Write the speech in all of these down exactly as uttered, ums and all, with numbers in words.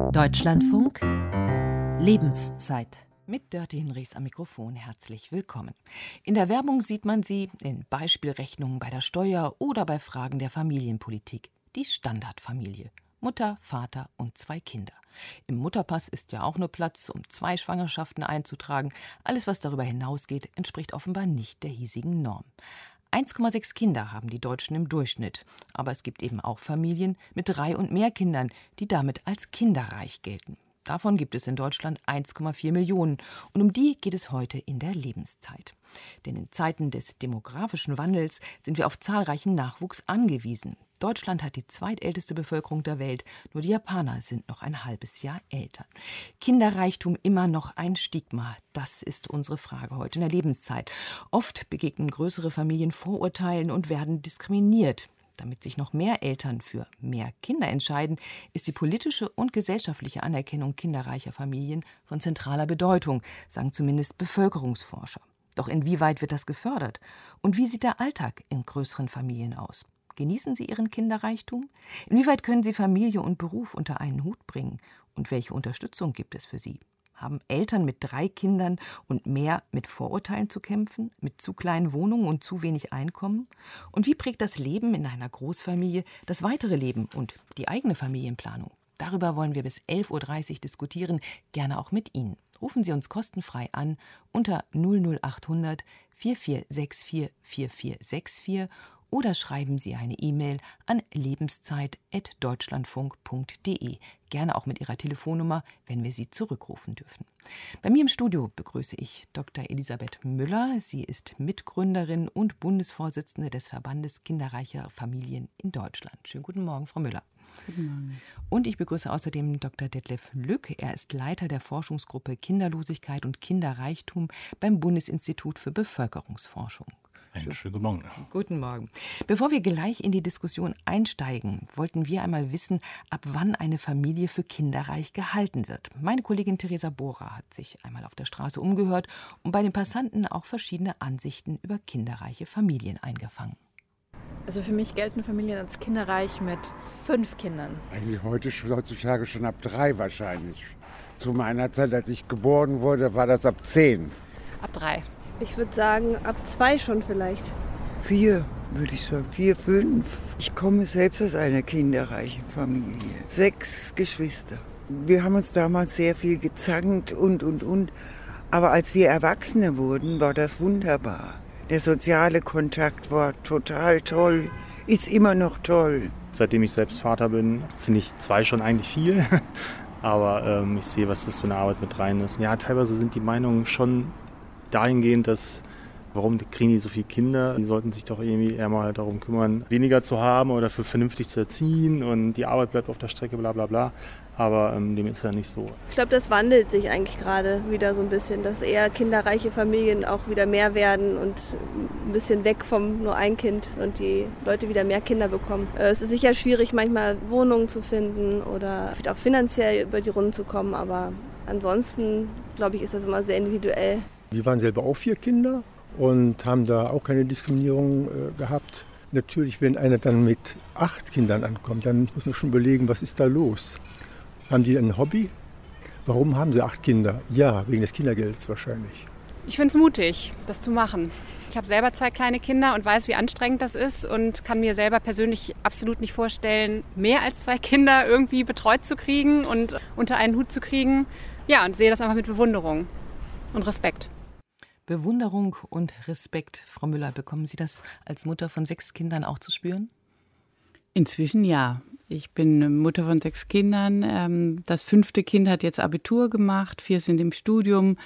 Deutschlandfunk Lebenszeit. Mit Dörte Hinrichs am Mikrofon herzlich willkommen. In der Werbung sieht man sie in Beispielrechnungen bei der Steuer oder bei Fragen der Familienpolitik. Die Standardfamilie. Mutter, Vater und zwei Kinder. Im Mutterpass ist ja auch nur Platz, um zwei Schwangerschaften einzutragen. Alles, was darüber hinausgeht, entspricht offenbar nicht der hiesigen Norm. eins Komma sechs Kinder haben die Deutschen im Durchschnitt. Aber es gibt eben auch Familien mit drei und mehr Kindern, die damit als kinderreich gelten. Davon gibt es in Deutschland eins Komma vier Millionen. Und um die geht es heute in der Lebenszeit. Denn in Zeiten des demografischen Wandels sind wir auf zahlreichen Nachwuchs angewiesen. Deutschland hat die zweitälteste Bevölkerung der Welt. Nur die Japaner sind noch ein halbes Jahr älter. Kinderreichtum immer noch ein Stigma? Das ist unsere Frage heute in der Lebenszeit. Oft begegnen größere Familien Vorurteilen und werden diskriminiert. Damit sich noch mehr Eltern für mehr Kinder entscheiden, ist die politische und gesellschaftliche Anerkennung kinderreicher Familien von zentraler Bedeutung, sagen zumindest Bevölkerungsforscher. Doch inwieweit wird das gefördert? Und wie sieht der Alltag in größeren Familien aus? Genießen Sie Ihren Kinderreichtum? Inwieweit können Sie Familie und Beruf unter einen Hut bringen? Und welche Unterstützung gibt es für Sie? Haben Eltern mit drei Kindern und mehr mit Vorurteilen zu kämpfen, mit zu kleinen Wohnungen und zu wenig Einkommen? Und wie prägt das Leben in einer Großfamilie das weitere Leben und die eigene Familienplanung? Darüber wollen wir bis elf Uhr dreißig diskutieren, gerne auch mit Ihnen. Rufen Sie uns kostenfrei an unter null null achthundert vier vier sechs vier vier vier sechs vier oder schreiben Sie eine E-Mail an lebenszeit at deutschlandfunk punkt de. Gerne auch mit Ihrer Telefonnummer, wenn wir Sie zurückrufen dürfen. Bei mir im Studio begrüße ich Doktor Elisabeth Müller. Sie ist Mitgründerin und Bundesvorsitzende des Verbandes kinderreicher Familien in Deutschland. Schönen guten Morgen, Frau Müller. Guten Morgen. Und ich begrüße außerdem Doktor Detlef Lück. Er ist Leiter der Forschungsgruppe Kinderlosigkeit und Kinderreichtum beim Bundesinstitut für Bevölkerungsforschung. Einen schönen guten Morgen. Guten Morgen. Bevor wir gleich in die Diskussion einsteigen, wollten wir einmal wissen, ab wann eine Familie für kinderreich gehalten wird. Meine Kollegin Theresa Bohrer hat sich einmal auf der Straße umgehört und bei den Passanten auch verschiedene Ansichten über kinderreiche Familien eingefangen. Also für mich gelten Familien als kinderreich mit fünf Kindern. Eigentlich heute, heutzutage schon ab drei wahrscheinlich. Zu meiner Zeit, als ich geboren wurde, war das ab zehn. Ab drei. Ich würde sagen, ab zwei schon vielleicht. Vier, würde ich sagen. Vier, fünf. Ich komme selbst aus einer kinderreichen Familie. Sechs Geschwister. Wir haben uns damals sehr viel gezankt und, und, und. Aber als wir Erwachsene wurden, war das wunderbar. Der soziale Kontakt war total toll, ist immer noch toll. Seitdem ich selbst Vater bin, finde ich zwei schon eigentlich viel. Aber ähm, ich sehe, was das für eine Arbeit mit rein ist. Ja, teilweise sind die Meinungen schon dahingehend, dass, warum kriegen die so viele Kinder? Die sollten sich doch irgendwie eher mal darum kümmern, weniger zu haben oder für vernünftig zu erziehen und die Arbeit bleibt auf der Strecke, bla bla bla. Aber ähm, dem ist ja nicht so. Ich glaube, das wandelt sich eigentlich gerade wieder so ein bisschen, dass eher kinderreiche Familien auch wieder mehr werden und ein bisschen weg vom nur ein Kind und die Leute wieder mehr Kinder bekommen. Es ist sicher schwierig, manchmal Wohnungen zu finden oder vielleicht auch finanziell über die Runden zu kommen, aber ansonsten, glaube ich, ist das immer sehr individuell. Wir waren selber auch vier Kinder und haben da auch keine Diskriminierung äh, gehabt. Natürlich, wenn einer dann mit acht Kindern ankommt, dann muss man schon überlegen, was ist da los? Haben die ein Hobby? Warum haben sie acht Kinder? Ja, wegen des Kindergeldes wahrscheinlich. Ich finde es mutig, das zu machen. Ich habe selber zwei kleine Kinder und weiß, wie anstrengend das ist und kann mir selber persönlich absolut nicht vorstellen, mehr als zwei Kinder irgendwie betreut zu kriegen und unter einen Hut zu kriegen. Ja, und sehe das einfach mit Bewunderung und Respekt. Bewunderung und Respekt. Frau Müller, bekommen Sie das als Mutter von sechs Kindern auch zu spüren? Inzwischen ja. Ich bin Mutter von sechs Kindern. Das fünfte Kind hat jetzt Abitur gemacht, vier sind im Studium.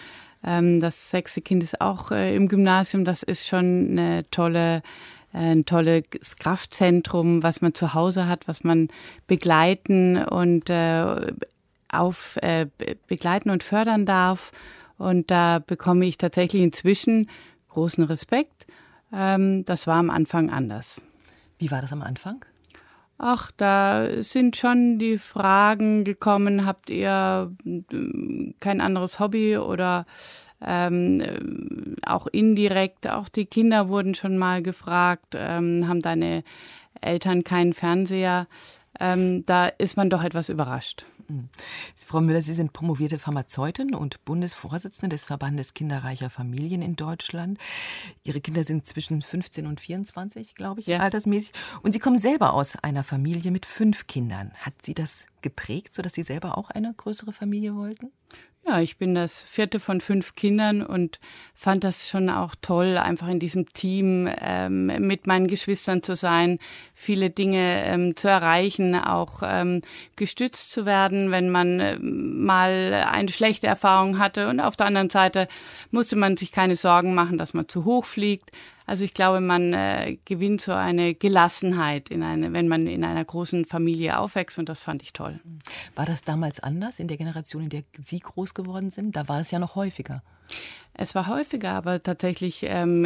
Das sechste Kind ist auch im Gymnasium. Das ist schon eine tolle, ein tolles Kraftzentrum, was man zu Hause hat, was man begleiten und auf, begleiten und fördern darf. Und da bekomme ich tatsächlich inzwischen großen Respekt. Das war am Anfang anders. Wie war das am Anfang? Ach, da sind schon die Fragen gekommen, habt ihr kein anderes Hobby oder ähm, auch indirekt, auch die Kinder wurden schon mal gefragt, ähm, haben deine Eltern keinen Fernseher? Ähm, da ist man doch etwas überrascht. Frau Müller, Sie sind promovierte Pharmazeutin und Bundesvorsitzende des Verbandes kinderreicher Familien in Deutschland. Ihre Kinder sind zwischen fünfzehn und vierundzwanzig, glaube ich, ja, altersmäßig. Und Sie kommen selber aus einer Familie mit fünf Kindern. Hat Sie das geprägt, sodass Sie selber auch eine größere Familie wollten? Ja, ich bin das vierte von fünf Kindern und fand das schon auch toll, einfach in diesem Team ähm, mit meinen Geschwistern zu sein, viele Dinge ähm, zu erreichen, auch ähm, gestützt zu werden, wenn man äh, mal eine schlechte Erfahrung hatte. Und auf der anderen Seite musste man sich keine Sorgen machen, dass man zu hoch fliegt. Also ich glaube, man äh, gewinnt so eine Gelassenheit, in eine, wenn man in einer großen Familie aufwächst, und das fand ich toll. War das damals anders in der Generation, in der Sie groß geworden sind? Da war es ja noch häufiger. Es war häufiger, aber tatsächlich ähm,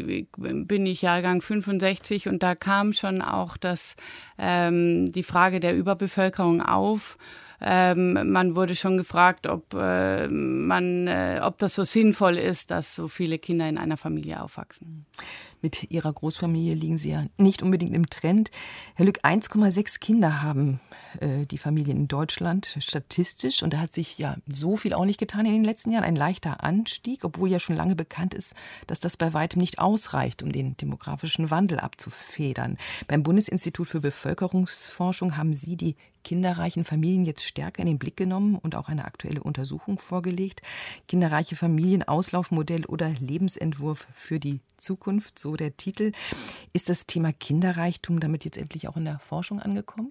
bin ich Jahrgang fünfundsechzig und da kam schon auch das, ähm, die Frage der Überbevölkerung auf. Ähm, man wurde schon gefragt, ob äh, man, äh, ob das so sinnvoll ist, dass so viele Kinder in einer Familie aufwachsen. Mit Ihrer Großfamilie liegen Sie ja nicht unbedingt im Trend. Herr Lück, eins Komma sechs Kinder haben äh, die Familien in Deutschland statistisch. Und da hat sich ja so viel auch nicht getan in den letzten Jahren. Ein leichter Anstieg, obwohl ja schon lange bekannt ist, dass das bei weitem nicht ausreicht, um den demografischen Wandel abzufedern. Beim Bundesinstitut für Bevölkerungsforschung haben Sie die kinderreichen Familien jetzt stärker in den Blick genommen und auch eine aktuelle Untersuchung vorgelegt. Kinderreiche Familien, Auslaufmodell oder Lebensentwurf für die Zukunft, so der Titel. Ist das Thema Kinderreichtum damit jetzt endlich auch in der Forschung angekommen?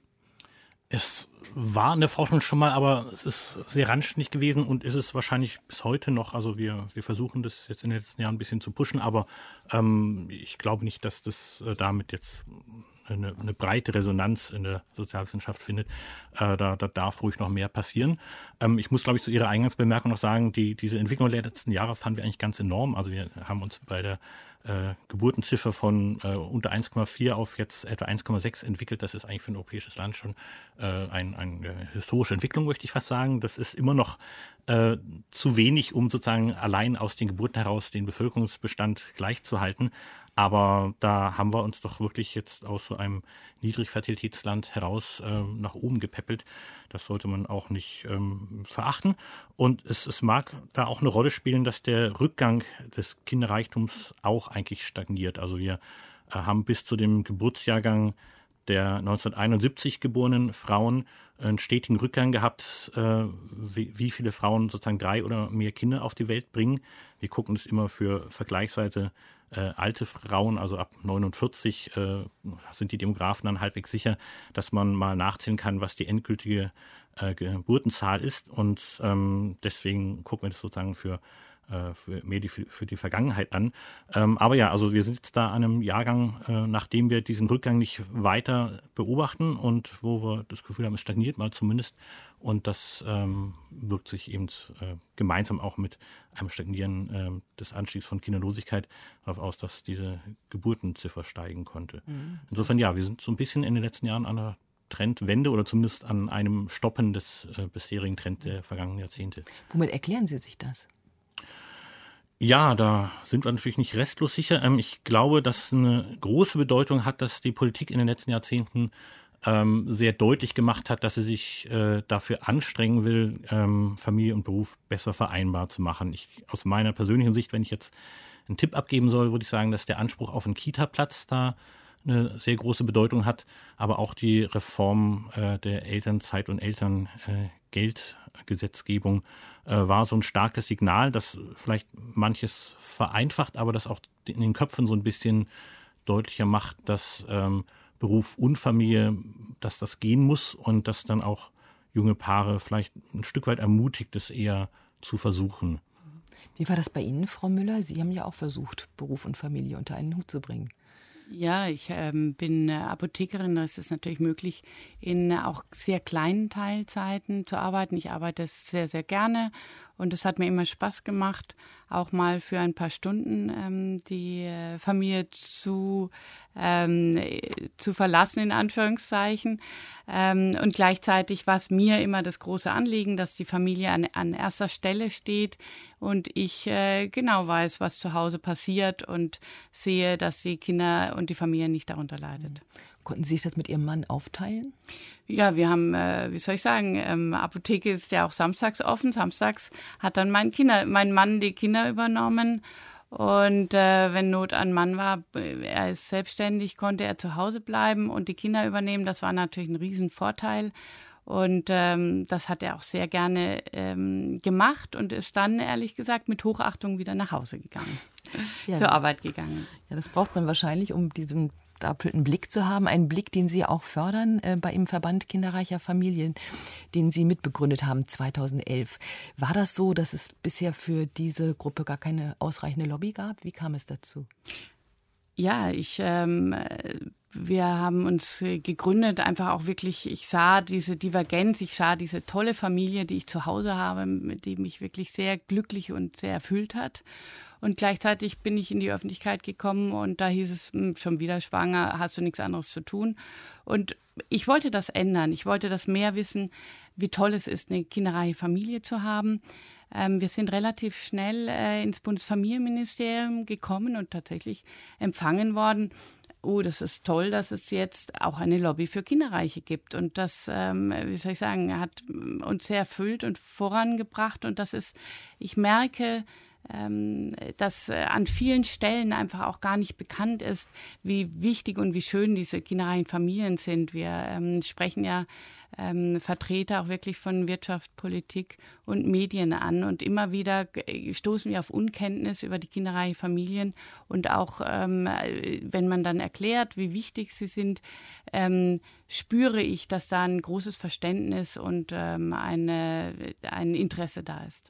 Es war in der Forschung schon mal, aber es ist sehr randständig gewesen und ist es wahrscheinlich bis heute noch. Also wir, wir versuchen das jetzt in den letzten Jahren ein bisschen zu pushen, aber ähm, ich glaube nicht, dass das äh, damit jetzt Eine, eine breite Resonanz in der Sozialwissenschaft findet. Äh, da, da darf ruhig noch mehr passieren. Ähm, ich muss, glaube ich, zu Ihrer Eingangsbemerkung noch sagen, die, diese Entwicklung der letzten Jahre fanden wir eigentlich ganz enorm. Also wir haben uns bei der äh, Geburtenziffer von äh, unter eins Komma vier auf jetzt etwa eins Komma sechs entwickelt. Das ist eigentlich für ein europäisches Land schon äh, ein, eine historische Entwicklung, möchte ich fast sagen. Das ist immer noch äh, zu wenig, um sozusagen allein aus den Geburten heraus den Bevölkerungsbestand gleichzuhalten. Aber da haben wir uns doch wirklich jetzt aus so einem Niedrigfertilitätsland heraus äh, nach oben gepäppelt. Das sollte man auch nicht ähm, verachten. Und es, es mag da auch eine Rolle spielen, dass der Rückgang des Kinderreichtums auch eigentlich stagniert. Also wir äh, haben bis zu dem Geburtsjahrgang der neunzehnhunderteinundsiebzig geborenen Frauen einen stetigen Rückgang gehabt, äh, wie, wie viele Frauen sozusagen drei oder mehr Kinder auf die Welt bringen. Wir gucken es immer für vergleichsweise Äh, alte Frauen, also ab neunundvierzig, äh, sind die Demografen dann halbwegs sicher, dass man mal nachzählen kann, was die endgültige äh, Geburtenzahl ist. Und ähm, deswegen gucken wir das sozusagen für, äh, für mehr die, für die Vergangenheit an. Ähm, aber ja, also wir sind jetzt da an einem Jahrgang, äh, nachdem wir diesen Rückgang nicht weiter beobachten und wo wir das Gefühl haben, es stagniert mal zumindest. Und das ähm, wirkt sich eben äh, gemeinsam auch mit einem Stagnieren äh, des Anstiegs von Kinderlosigkeit darauf aus, dass diese Geburtenziffer steigen konnte. Mhm. Insofern ja, wir sind so ein bisschen in den letzten Jahren an einer Trendwende oder zumindest an einem Stoppen des äh, bisherigen Trends der vergangenen Jahrzehnte. Womit erklären Sie sich das? Ja, da sind wir natürlich nicht restlos sicher. Ähm, ich glaube, dass eine große Bedeutung hat, dass die Politik in den letzten Jahrzehnten ähm, sehr deutlich gemacht hat, dass sie sich äh, dafür anstrengen will, ähm, Familie und Beruf besser vereinbar zu machen. Ich, aus meiner persönlichen Sicht, wenn ich jetzt einen Tipp abgeben soll, würde ich sagen, dass der Anspruch auf einen Kita-Platz da eine sehr große Bedeutung hat, aber auch die Reform äh, der Elternzeit- und Elterngeldgesetzgebung äh, äh, war so ein starkes Signal, das vielleicht manches vereinfacht, aber das auch in den Köpfen so ein bisschen deutlicher macht, dass ähm, Beruf und Familie, dass das gehen muss und dass dann auch junge Paare vielleicht ein Stück weit ermutigt, es eher zu versuchen. Wie war das bei Ihnen, Frau Müller? Sie haben ja auch versucht, Beruf und Familie unter einen Hut zu bringen. Ja, ich ähm, bin äh, Apothekerin, da ist es natürlich möglich, in äh, auch sehr kleinen Teilzeiten zu arbeiten. Ich arbeite sehr, sehr gerne und es hat mir immer Spaß gemacht, auch mal für ein paar Stunden ähm, die äh, Familie zu, ähm, zu verlassen, in Anführungszeichen. Ähm, und gleichzeitig war es mir immer das große Anliegen, dass die Familie an, an erster Stelle steht und ich äh, genau weiß, was zu Hause passiert und sehe, dass die Kinder und die Familie nicht darunter leidet. Konnten Sie sich das mit Ihrem Mann aufteilen? Ja, wir haben, äh, wie soll ich sagen, ähm, Apotheke ist ja auch samstags offen. Samstags hat dann mein Kinder, mein Mann die Kinder übernommen. Und äh, wenn Not an Mann war, er ist selbstständig, konnte er zu Hause bleiben und die Kinder übernehmen. Das war natürlich ein Riesenvorteil. Und ähm, das hat er auch sehr gerne ähm, gemacht und ist dann, ehrlich gesagt, mit Hochachtung wieder nach Hause gegangen, ja, zur Arbeit gegangen. Ja, das braucht man wahrscheinlich, um diesen doppelten Blick zu haben. Einen Blick, den Sie auch fördern äh, bei Ihrem Verband kinderreicher Familien, den Sie mitbegründet haben zweitausendelf. War das so, dass es bisher für diese Gruppe gar keine ausreichende Lobby gab? Wie kam es dazu? Ja, ich, ähm, wir haben uns gegründet, einfach auch wirklich, ich sah diese Divergenz, ich sah diese tolle Familie, die ich zu Hause habe, mit die mich wirklich sehr glücklich und sehr erfüllt hat. Und gleichzeitig bin ich in die Öffentlichkeit gekommen und da hieß es, schon wieder schwanger, hast du nichts anderes zu tun. Und ich wollte das ändern. Ich wollte das mehr wissen, wie toll es ist, eine kinderreiche Familie zu haben. Ähm, wir sind relativ schnell äh, ins Bundesfamilienministerium gekommen und tatsächlich empfangen worden. Oh, das ist toll, dass es jetzt auch eine Lobby für Kinderreiche gibt. Und das, ähm, wie soll ich sagen, hat uns sehr erfüllt und vorangebracht. Und das ist, ich merke, ähm, dass äh, an vielen Stellen einfach auch gar nicht bekannt ist, wie wichtig und wie schön diese kinderreichen Familien sind. Wir ähm, sprechen ja ähm, Vertreter auch wirklich von Wirtschaft, Politik und Medien an. Und immer wieder stoßen wir auf Unkenntnis über die kinderreichen Familien. Und auch, ähm, wenn man dann erklärt, wie wichtig sie sind, ähm, spüre ich, dass da ein großes Verständnis und ähm, eine, ein Interesse da ist.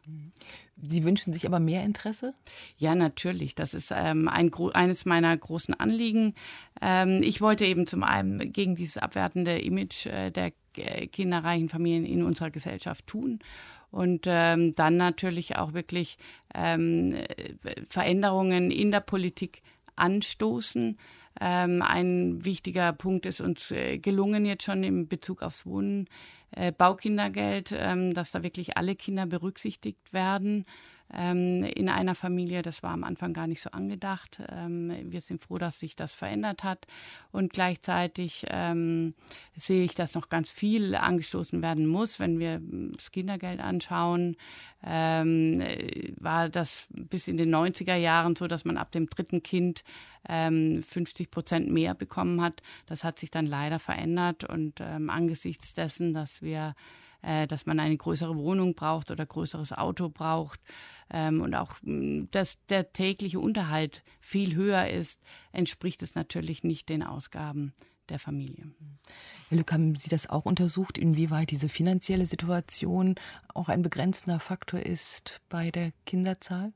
Sie wünschen sich aber mehr Interesse? Ja, natürlich. Das ist ähm, ein, eines meiner großen Anliegen. Ähm, ich wollte eben zum einen gegen dieses abwertende Image äh, der kinderreichen Familien in unserer Gesellschaft tun und ähm, dann natürlich auch wirklich ähm, Veränderungen in der Politik anstoßen. Ähm, ein wichtiger Punkt ist uns äh, gelungen jetzt schon in Bezug aufs Wohnen, äh, Baukindergeld, ähm, dass da wirklich alle Kinder berücksichtigt werden ähm, in einer Familie. Das war am Anfang gar nicht so angedacht. Ähm, wir sind froh, dass sich das verändert hat und gleichzeitig ähm, sehe ich, dass noch ganz viel angestoßen werden muss. Wenn wir das Kindergeld anschauen, ähm, war das bis in den neunziger Jahren so, dass man ab dem dritten Kind ähm, fünfzig Prozent mehr bekommen hat. Das hat sich dann leider verändert und ähm, angesichts dessen, dass wir, äh, dass man eine größere Wohnung braucht oder größeres Auto braucht ähm, und auch, dass der tägliche Unterhalt viel höher ist, entspricht es natürlich nicht den Ausgaben der Familie. Herr Lück, haben Sie das auch untersucht, inwieweit diese finanzielle Situation auch ein begrenzender Faktor ist bei der Kinderzahl?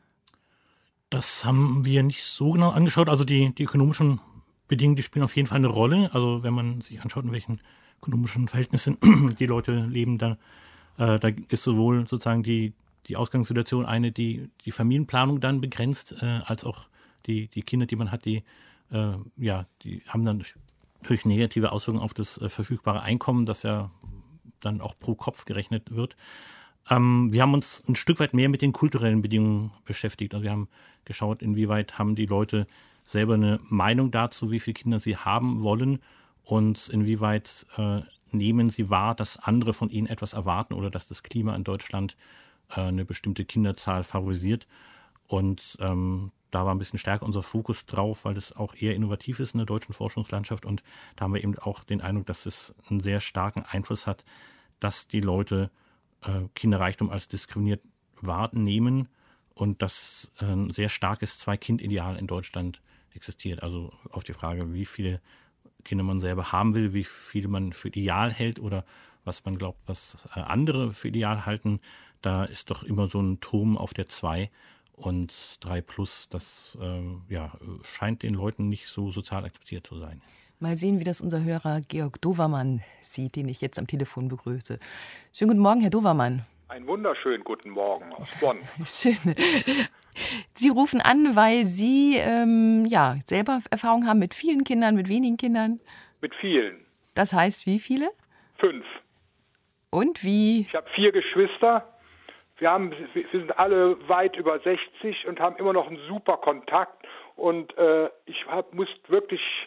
Das haben wir nicht so genau angeschaut. Also die, die ökonomischen Bedingungen, die spielen auf jeden Fall eine Rolle. Also wenn man sich anschaut, in welchen ökonomischen Verhältnissen die Leute leben, da, äh, da ist sowohl sozusagen die, die Ausgangssituation eine, die die Familienplanung dann begrenzt, äh, als auch die, die Kinder, die man hat, die, äh, ja, die haben dann natürlich negative Auswirkungen auf das äh, verfügbare Einkommen, das ja dann auch pro Kopf gerechnet wird. Ähm, wir haben uns ein Stück weit mehr mit den kulturellen Bedingungen beschäftigt. Also wir haben geschaut, inwieweit haben die Leute selber eine Meinung dazu, wie viele Kinder sie haben wollen und inwieweit äh, nehmen sie wahr, dass andere von ihnen etwas erwarten oder dass das Klima in Deutschland äh, eine bestimmte Kinderzahl favorisiert. Und ähm, da war ein bisschen stärker unser Fokus drauf, weil das auch eher innovativ ist in der deutschen Forschungslandschaft. Und da haben wir eben auch den Eindruck, dass es einen sehr starken Einfluss hat, dass die Leute äh, Kinderreichtum als diskriminiert wahrnehmen und dass äh, ein sehr starkes Zwei-Kind-Ideal in Deutschland existiert. Also auf die Frage, wie viele Kinder man selber haben will, wie viele man für ideal hält oder was man glaubt, was äh, andere für ideal halten, da ist doch immer so ein Turm auf der zwei. Und drei plus, das äh, ja, scheint den Leuten nicht so sozial akzeptiert zu sein. Mal sehen, wie das unser Hörer Georg Dovermann sieht, den ich jetzt am Telefon begrüße. Schönen guten Morgen, Herr Dovermann. Einen wunderschönen guten Morgen aus Bonn. Schön. Sie rufen an, weil Sie ähm, ja, selber Erfahrung haben mit vielen Kindern, mit wenigen Kindern. Mit vielen. Das heißt, wie viele? Fünf. Und wie? Ich habe vier Geschwister. Wir, haben, wir sind alle weit über sechzig und haben immer noch einen super Kontakt. Und äh, ich hab, muss wirklich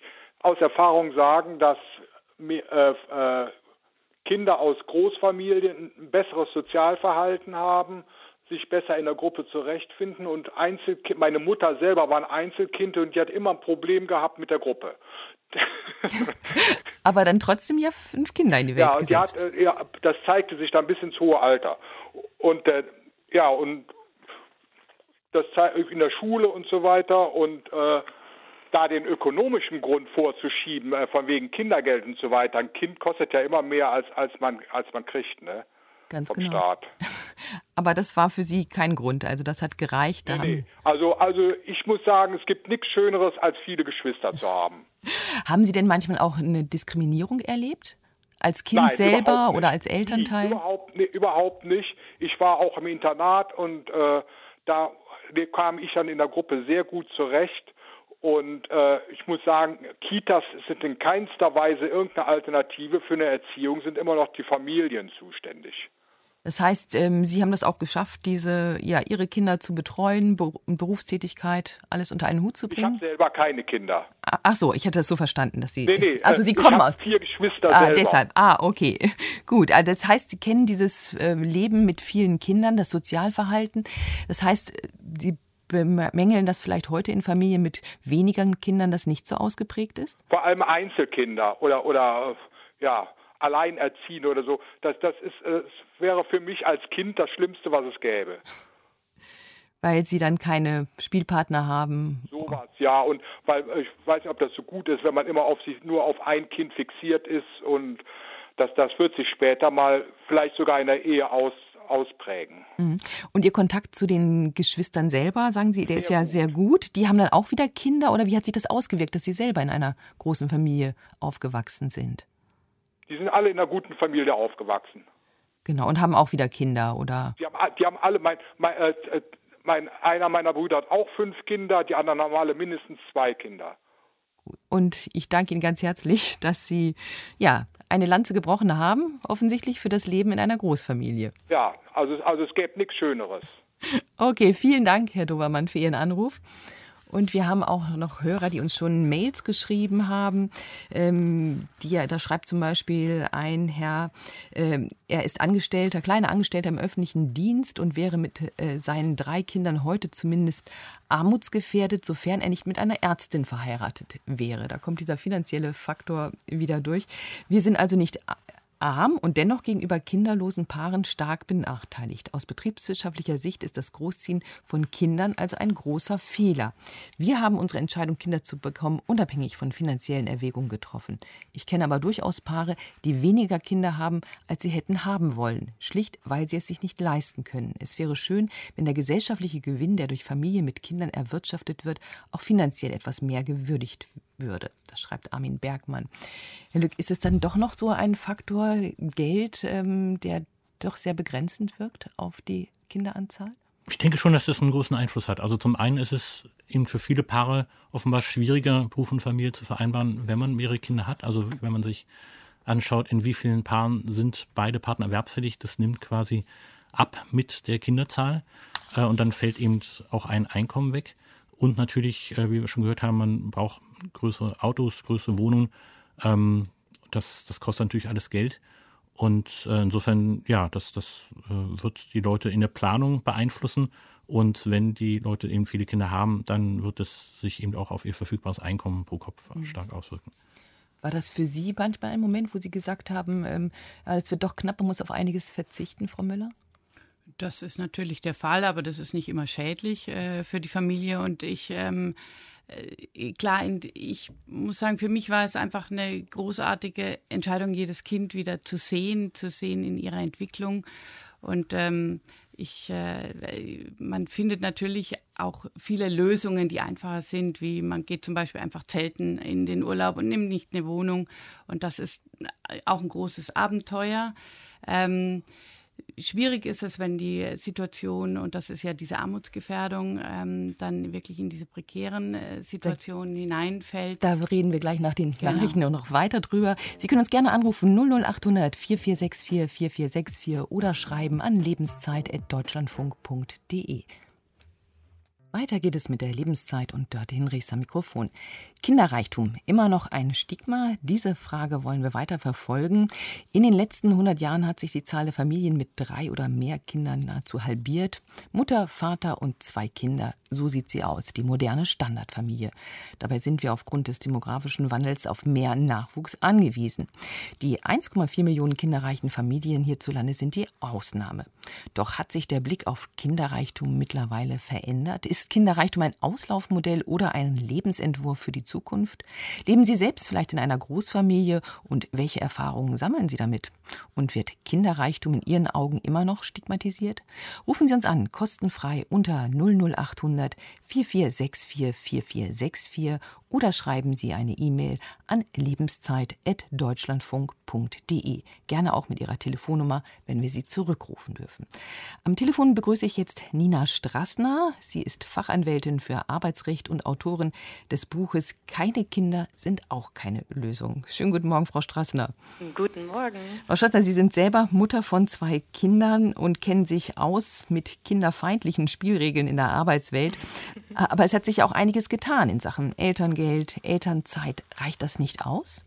aus Erfahrung sagen, dass äh, äh, Kinder aus Großfamilien ein besseres Sozialverhalten haben, sich besser in der Gruppe zurechtfinden und Einzelkind, meine Mutter selber war ein Einzelkind und die hat immer ein Problem gehabt mit der Gruppe. Aber dann trotzdem ja fünf Kinder in die Welt ja, gesetzt. Die hat, äh, ja, das zeigte sich dann bis ins hohe Alter. Und äh, ja, und das in der Schule und so weiter und äh, da den ökonomischen Grund vorzuschieben, äh, von wegen Kindergeld und so weiter. Ein Kind kostet ja immer mehr, als, als, man, als man kriegt, ne? Ganz vom genau. Staat. Aber das war für Sie kein Grund, also das hat gereicht. Da Nee, haben nee. Also, also ich muss sagen, es gibt nichts Schöneres, als viele Geschwister zu haben. Haben Sie denn manchmal auch eine Diskriminierung erlebt? Als Kind Nein, selber überhaupt nicht. oder als Elternteil? Nie, überhaupt, nee, überhaupt nicht. Ich war auch im Internat und äh, da kam ich dann in der Gruppe sehr gut zurecht. Und äh, ich muss sagen, Kitas sind in keinster Weise irgendeine Alternative für eine Erziehung, sind immer noch die Familien zuständig. Das heißt, ähm, Sie haben das auch geschafft, diese, ja, Ihre Kinder zu betreuen, Be- Berufstätigkeit, alles unter einen Hut zu Ich bringen? habe selber keine Kinder. Ah, ach so, ich hatte das so verstanden, dass Sie, Nee, nee, also äh, Sie ich kommen hab aus. vier Geschwister Ah, selber. deshalb. Ah, okay. Gut. Also das heißt, Sie kennen dieses äh, Leben mit vielen Kindern, das Sozialverhalten. Das heißt, Sie bemängeln das vielleicht heute in Familien mit weniger Kindern, das nicht so ausgeprägt ist? Vor allem Einzelkinder oder, oder äh, ja, Alleinerziehende oder so. Das, das ist, äh, wäre für mich als Kind das Schlimmste, was es gäbe. Weil Sie dann keine Spielpartner haben? Sowas, ja. Und weil ich weiß nicht, ob das so gut ist, wenn man immer auf sich nur auf ein Kind fixiert ist und das, das wird sich später mal vielleicht sogar in der Ehe aus, ausprägen. Und Ihr Kontakt zu den Geschwistern selber, sagen Sie, der ist ja sehr gut. Die haben dann auch wieder Kinder oder wie hat sich das ausgewirkt, dass Sie selber in einer großen Familie aufgewachsen sind? Die sind alle in einer guten Familie aufgewachsen. Genau, und haben auch wieder Kinder, oder? Die haben, die haben alle, mein, mein, äh, mein, einer meiner Brüder hat auch fünf Kinder, die anderen haben alle mindestens zwei Kinder. Und ich danke Ihnen ganz herzlich, dass Sie ja eine Lanze gebrochen haben, offensichtlich für das Leben in einer Großfamilie. Ja, also, also es gäbe nichts Schöneres. Okay, vielen Dank, Herr Dobermann, für Ihren Anruf. Und wir haben auch noch Hörer, die uns schon Mails geschrieben haben. Ähm, die, da schreibt zum Beispiel ein Herr, ähm, er ist Angestellter, kleiner Angestellter im öffentlichen Dienst und wäre mit äh, seinen drei Kindern heute zumindest armutsgefährdet, sofern er nicht mit einer Ärztin verheiratet wäre. Da kommt dieser finanzielle Faktor wieder durch. Wir sind also nicht arm und dennoch gegenüber kinderlosen Paaren stark benachteiligt. Aus betriebswirtschaftlicher Sicht ist das Großziehen von Kindern also ein großer Fehler. Wir haben unsere Entscheidung, Kinder zu bekommen, unabhängig von finanziellen Erwägungen getroffen. Ich kenne aber durchaus Paare, die weniger Kinder haben, als sie hätten haben wollen. Schlicht, weil sie es sich nicht leisten können. Es wäre schön, wenn der gesellschaftliche Gewinn, der durch Familien mit Kindern erwirtschaftet wird, auch finanziell etwas mehr gewürdigt würde. Das schreibt Armin Bergmann. Herr Lück, ist es dann doch noch so ein Faktor Geld, ähm, der doch sehr begrenzend wirkt auf die Kinderanzahl? Ich denke schon, dass das einen großen Einfluss hat. Also zum einen ist es eben für viele Paare offenbar schwieriger, Beruf und Familie zu vereinbaren, wenn man mehrere Kinder hat. Also wenn man sich anschaut, in wie vielen Paaren sind beide Partner erwerbstätig, das nimmt quasi ab mit der Kinderzahl. Äh, und dann fällt eben auch ein Einkommen weg. Und natürlich, wie wir schon gehört haben, man braucht größere Autos, größere Wohnungen. Ähm, das, das kostet natürlich alles Geld. Und äh, insofern, ja, das, das äh, wird die Leute in der Planung beeinflussen. Und wenn die Leute eben viele Kinder haben, dann wird es sich eben auch auf ihr verfügbares Einkommen pro Kopf mhm. stark auswirken. War das für Sie manchmal ein Moment, wo Sie gesagt haben, ähm, ja, das wird doch knapp, man muss auf einiges verzichten, Frau Müller? Das ist natürlich der Fall, aber das ist nicht immer schädlich äh, für die Familie. Und ich, ähm, äh, klar, ich muss sagen, für mich war es einfach eine großartige Entscheidung, jedes Kind wieder zu sehen, zu sehen in ihrer Entwicklung. Und ähm, ich, äh, man findet natürlich auch viele Lösungen, die einfacher sind, wie man geht zum Beispiel einfach zelten in den Urlaub und nimmt nicht eine Wohnung. Und das ist auch ein großes Abenteuer. Ähm, Schwierig ist es, wenn die Situation, und das ist ja diese Armutsgefährdung, ähm, dann wirklich in diese prekären äh, Situationen da, hineinfällt. Da reden wir gleich nach den genau. Nachrichten noch weiter drüber. Sie können uns gerne anrufen null null achthundert vier vier sechs vier vier vier sechs vier oder schreiben an lebenszeit at deutschlandfunk punkt de. Weiter geht es mit der Lebenszeit und Dörte Hinrichs am Mikrofon. Kinderreichtum, immer noch ein Stigma? Diese Frage wollen wir weiter verfolgen. In den letzten hundert Jahren hat sich die Zahl der Familien mit drei oder mehr Kindern nahezu halbiert. Mutter, Vater und zwei Kinder, so sieht sie aus, die moderne Standardfamilie. Dabei sind wir aufgrund des demografischen Wandels auf mehr Nachwuchs angewiesen. Die eins Komma vier Millionen kinderreichen Familien hierzulande sind die Ausnahme. Doch hat sich der Blick auf Kinderreichtum mittlerweile verändert? Ist Kinderreichtum ein Auslaufmodell oder ein Lebensentwurf für die Zukunft? Leben Sie selbst vielleicht in einer Großfamilie und welche Erfahrungen sammeln Sie damit? Und wird Kinderreichtum in Ihren Augen immer noch stigmatisiert? Rufen Sie uns an, kostenfrei unter null null achthundert vier vier sechs vier vier vier sechs vier oder schreiben Sie eine E-Mail an lebenszeit at deutschlandfunk punkt de. Gerne auch mit Ihrer Telefonnummer, wenn wir Sie zurückrufen dürfen. Am Telefon begrüße ich jetzt Nina Strassner. Sie ist Fachanwältin für Arbeitsrecht und Autorin des Buches Keine Kinder sind auch keine Lösung. Schönen guten Morgen, Frau Strassner. Guten Morgen. Frau Strassner, Sie sind selber Mutter von zwei Kindern und kennen sich aus mit kinderfeindlichen Spielregeln in der Arbeitswelt. Aber es hat sich auch einiges getan in Sachen Elterngeld, Elternzeit. Reicht das nicht aus?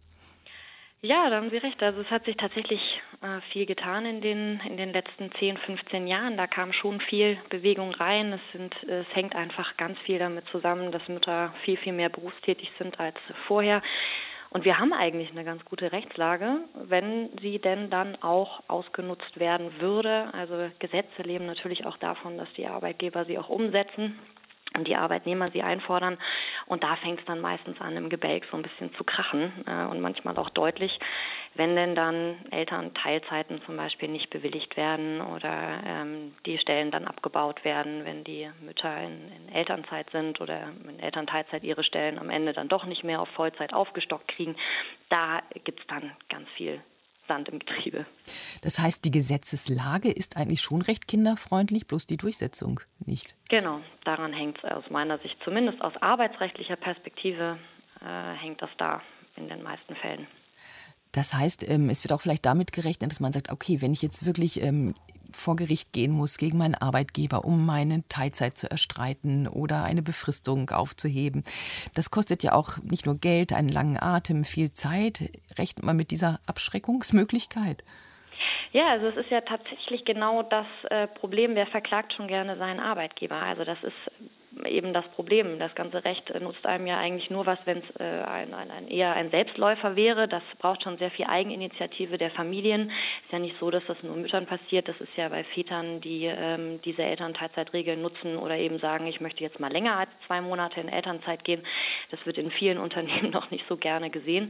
Ja, da haben Sie recht. Also es hat sich tatsächlich äh, viel getan in den in den letzten zehn, fünfzehn Jahren. Da kam schon viel Bewegung rein. Es sind es hängt einfach ganz viel damit zusammen, dass Mütter viel, viel mehr berufstätig sind als vorher. Und wir haben eigentlich eine ganz gute Rechtslage, wenn sie denn dann auch ausgenutzt werden würde. Also Gesetze leben natürlich auch davon, dass die Arbeitgeber sie auch umsetzen und die Arbeitnehmer sie einfordern. Und da fängt es dann meistens an, im Gebälk so ein bisschen zu krachen äh, und manchmal auch deutlich, wenn denn dann Elternteilzeiten zum Beispiel nicht bewilligt werden oder ähm, die Stellen dann abgebaut werden, wenn die Mütter in, in Elternzeit sind oder in Elternteilzeit ihre Stellen am Ende dann doch nicht mehr auf Vollzeit aufgestockt kriegen. Da gibt es dann ganz viel Sand im Getriebe. Das heißt, die Gesetzeslage ist eigentlich schon recht kinderfreundlich, bloß die Durchsetzung nicht. Genau, daran hängt es aus meiner Sicht, zumindest aus arbeitsrechtlicher Perspektive, äh, hängt das da in den meisten Fällen. Das heißt, es wird auch vielleicht damit gerechnet, dass man sagt, okay, wenn ich jetzt wirklich ähm, vor Gericht gehen muss gegen meinen Arbeitgeber, um meine Teilzeit zu erstreiten oder eine Befristung aufzuheben, das kostet ja auch nicht nur Geld, einen langen Atem, viel Zeit. Rechnet man mit dieser Abschreckungsmöglichkeit? Ja, also es ist ja tatsächlich genau das äh, Problem, wer verklagt schon gerne seinen Arbeitgeber. Also das ist eben das Problem. Das ganze Recht nutzt einem ja eigentlich nur was, wenn es äh, ein, ein, ein, eher ein Selbstläufer wäre. Das braucht schon sehr viel Eigeninitiative der Familien. Ist ja nicht so, dass das nur Müttern passiert. Das ist ja bei Vätern, die ähm, diese Elternteilzeitregeln nutzen oder eben sagen, ich möchte jetzt mal länger als zwei Monate in Elternzeit gehen. Das wird in vielen Unternehmen noch nicht so gerne gesehen.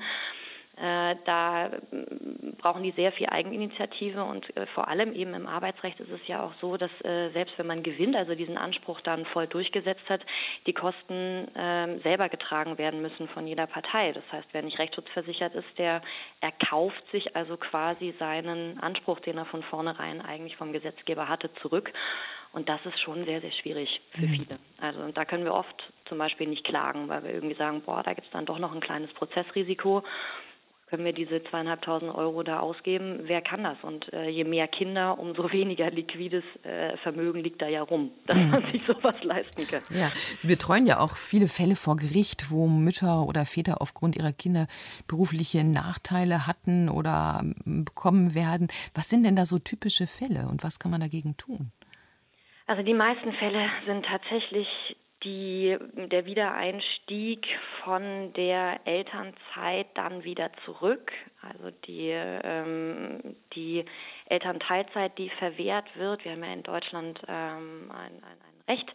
Äh, da brauchen die sehr viel Eigeninitiative und äh, vor allem eben im Arbeitsrecht ist es ja auch so, dass äh, selbst wenn man gewinnt, also diesen Anspruch dann voll durchgesetzt hat, die Kosten äh, selber getragen werden müssen von jeder Partei. Das heißt, wer nicht rechtsschutzversichert ist, der erkauft sich also quasi seinen Anspruch, den er von vornherein eigentlich vom Gesetzgeber hatte, zurück. Und das ist schon sehr, sehr schwierig für viele. Also und da können wir oft zum Beispiel nicht klagen, weil wir irgendwie sagen, boah, da gibt es dann doch noch ein kleines Prozessrisiko. Können wir diese zweieinhalbtausend Euro da ausgeben? Wer kann das? Und äh, je mehr Kinder, umso weniger liquides äh, Vermögen liegt da ja rum, dass man sich sowas leisten kann. Ja, Sie betreuen ja auch viele Fälle vor Gericht, wo Mütter oder Väter aufgrund ihrer Kinder berufliche Nachteile hatten oder bekommen werden. Was sind denn da so typische Fälle und was kann man dagegen tun? Also die meisten Fälle sind tatsächlich die, der Wiedereinstieg von der Elternzeit dann wieder zurück. Also die, ähm, die Elternteilzeit, die verwehrt wird. Wir haben ja in Deutschland ähm, ein, ein, ein Recht,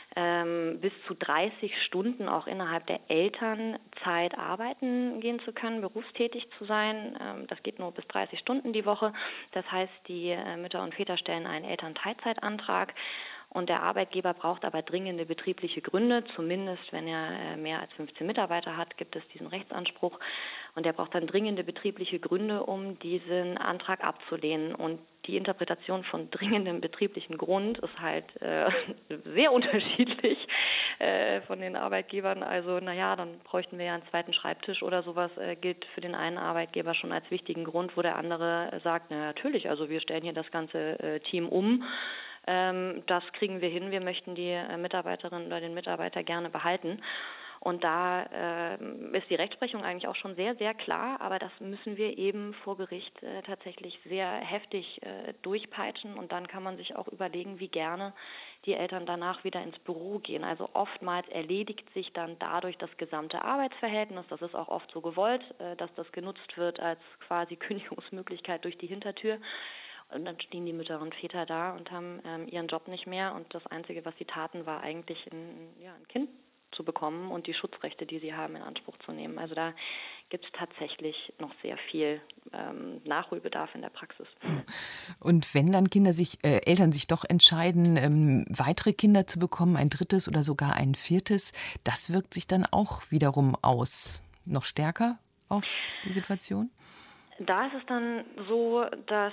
ähm, bis zu dreißig Stunden auch innerhalb der Elternzeit arbeiten gehen zu können, berufstätig zu sein. Ähm, das geht nur bis dreißig Stunden die Woche. Das heißt, die äh, Mütter und Väter stellen einen Elternteilzeitantrag. Und der Arbeitgeber braucht aber dringende betriebliche Gründe, zumindest wenn er mehr als fünfzehn Mitarbeiter hat, gibt es diesen Rechtsanspruch. Und er braucht dann dringende betriebliche Gründe, um diesen Antrag abzulehnen. Und die Interpretation von dringendem betrieblichen Grund ist halt äh, sehr unterschiedlich äh, von den Arbeitgebern. Also naja, dann bräuchten wir ja einen zweiten Schreibtisch oder sowas, äh, gilt für den einen Arbeitgeber schon als wichtigen Grund, wo der andere sagt, na natürlich, also wir stellen hier das ganze äh, Team um. ähm, das kriegen wir hin, wir möchten die äh, Mitarbeiterin oder den Mitarbeiter gerne behalten. Und da äh, ist die Rechtsprechung eigentlich auch schon sehr, sehr klar, aber das müssen wir eben vor Gericht äh, tatsächlich sehr heftig äh, durchpeitschen und dann kann man sich auch überlegen, wie gerne die Eltern danach wieder ins Büro gehen. Also oftmals erledigt sich dann dadurch das gesamte Arbeitsverhältnis, das ist auch oft so gewollt, äh, dass das genutzt wird als quasi Kündigungsmöglichkeit durch die Hintertür. Und dann stehen die Mütter und Väter da und haben ähm, ihren Job nicht mehr und das Einzige, was sie taten, war eigentlich ein, ja, ein Kind zu bekommen und die Schutzrechte, die sie haben, in Anspruch zu nehmen. Also da gibt es tatsächlich noch sehr viel ähm, Nachholbedarf in der Praxis. Und wenn dann Kinder sich, äh, Eltern sich doch entscheiden, ähm, weitere Kinder zu bekommen, ein drittes oder sogar ein viertes, das wirkt sich dann auch wiederum aus. Noch stärker auf die Situation? Da ist es dann so, dass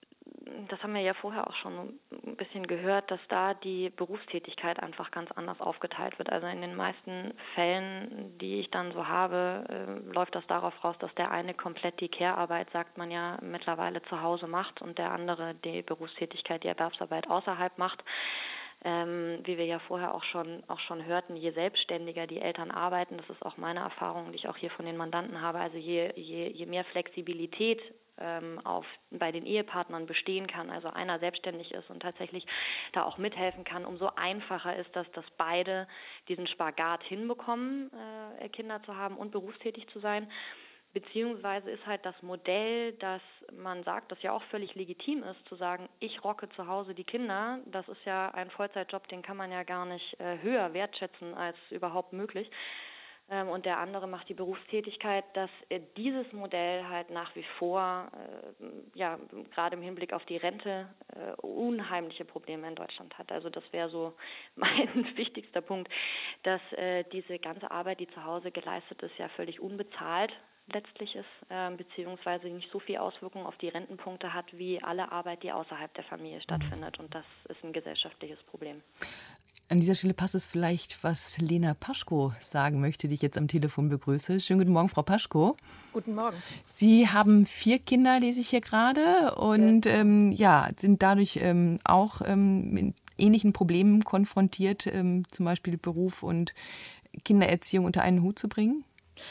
das haben wir ja vorher auch schon ein bisschen gehört, dass da die Berufstätigkeit einfach ganz anders aufgeteilt wird. Also in den meisten Fällen, die ich dann so habe, äh, läuft das darauf raus, dass der eine komplett die Care-Arbeit, sagt man ja, mittlerweile zu Hause macht und der andere die Berufstätigkeit, die Erwerbsarbeit außerhalb macht. Ähm, wie wir ja vorher auch schon auch schon hörten, je selbstständiger die Eltern arbeiten, das ist auch meine Erfahrung, die ich auch hier von den Mandanten habe, also je, je, je mehr Flexibilität ähm, auf, bei den Ehepartnern bestehen kann, also einer selbstständig ist und tatsächlich da auch mithelfen kann, umso einfacher ist das, dass beide diesen Spagat hinbekommen, äh, Kinder zu haben und berufstätig zu sein. Beziehungsweise ist halt das Modell, dass man sagt, das ja auch völlig legitim ist, zu sagen, ich rocke zu Hause die Kinder. Das ist ja ein Vollzeitjob, den kann man ja gar nicht äh, höher wertschätzen als überhaupt möglich. Ähm, und der andere macht die Berufstätigkeit, dass äh, dieses Modell halt nach wie vor, äh, ja, gerade im Hinblick auf die Rente, äh, unheimliche Probleme in Deutschland hat. Also das wäre so mein wichtigster Punkt, dass äh, diese ganze Arbeit, die zu Hause geleistet ist, ja völlig unbezahlt letztlich ist, äh, beziehungsweise nicht so viel Auswirkungen auf die Rentenpunkte hat, wie alle Arbeit, die außerhalb der Familie stattfindet. Und das ist ein gesellschaftliches Problem. An dieser Stelle passt es vielleicht, was Lena Paschko sagen möchte, die ich jetzt am Telefon begrüße. Schönen guten Morgen, Frau Paschko. Guten Morgen. Sie haben vier Kinder, lese ich hier gerade, und ja, ähm, ja sind dadurch ähm, auch ähm, mit ähnlichen Problemen konfrontiert, ähm, zum Beispiel Beruf und Kindererziehung unter einen Hut zu bringen?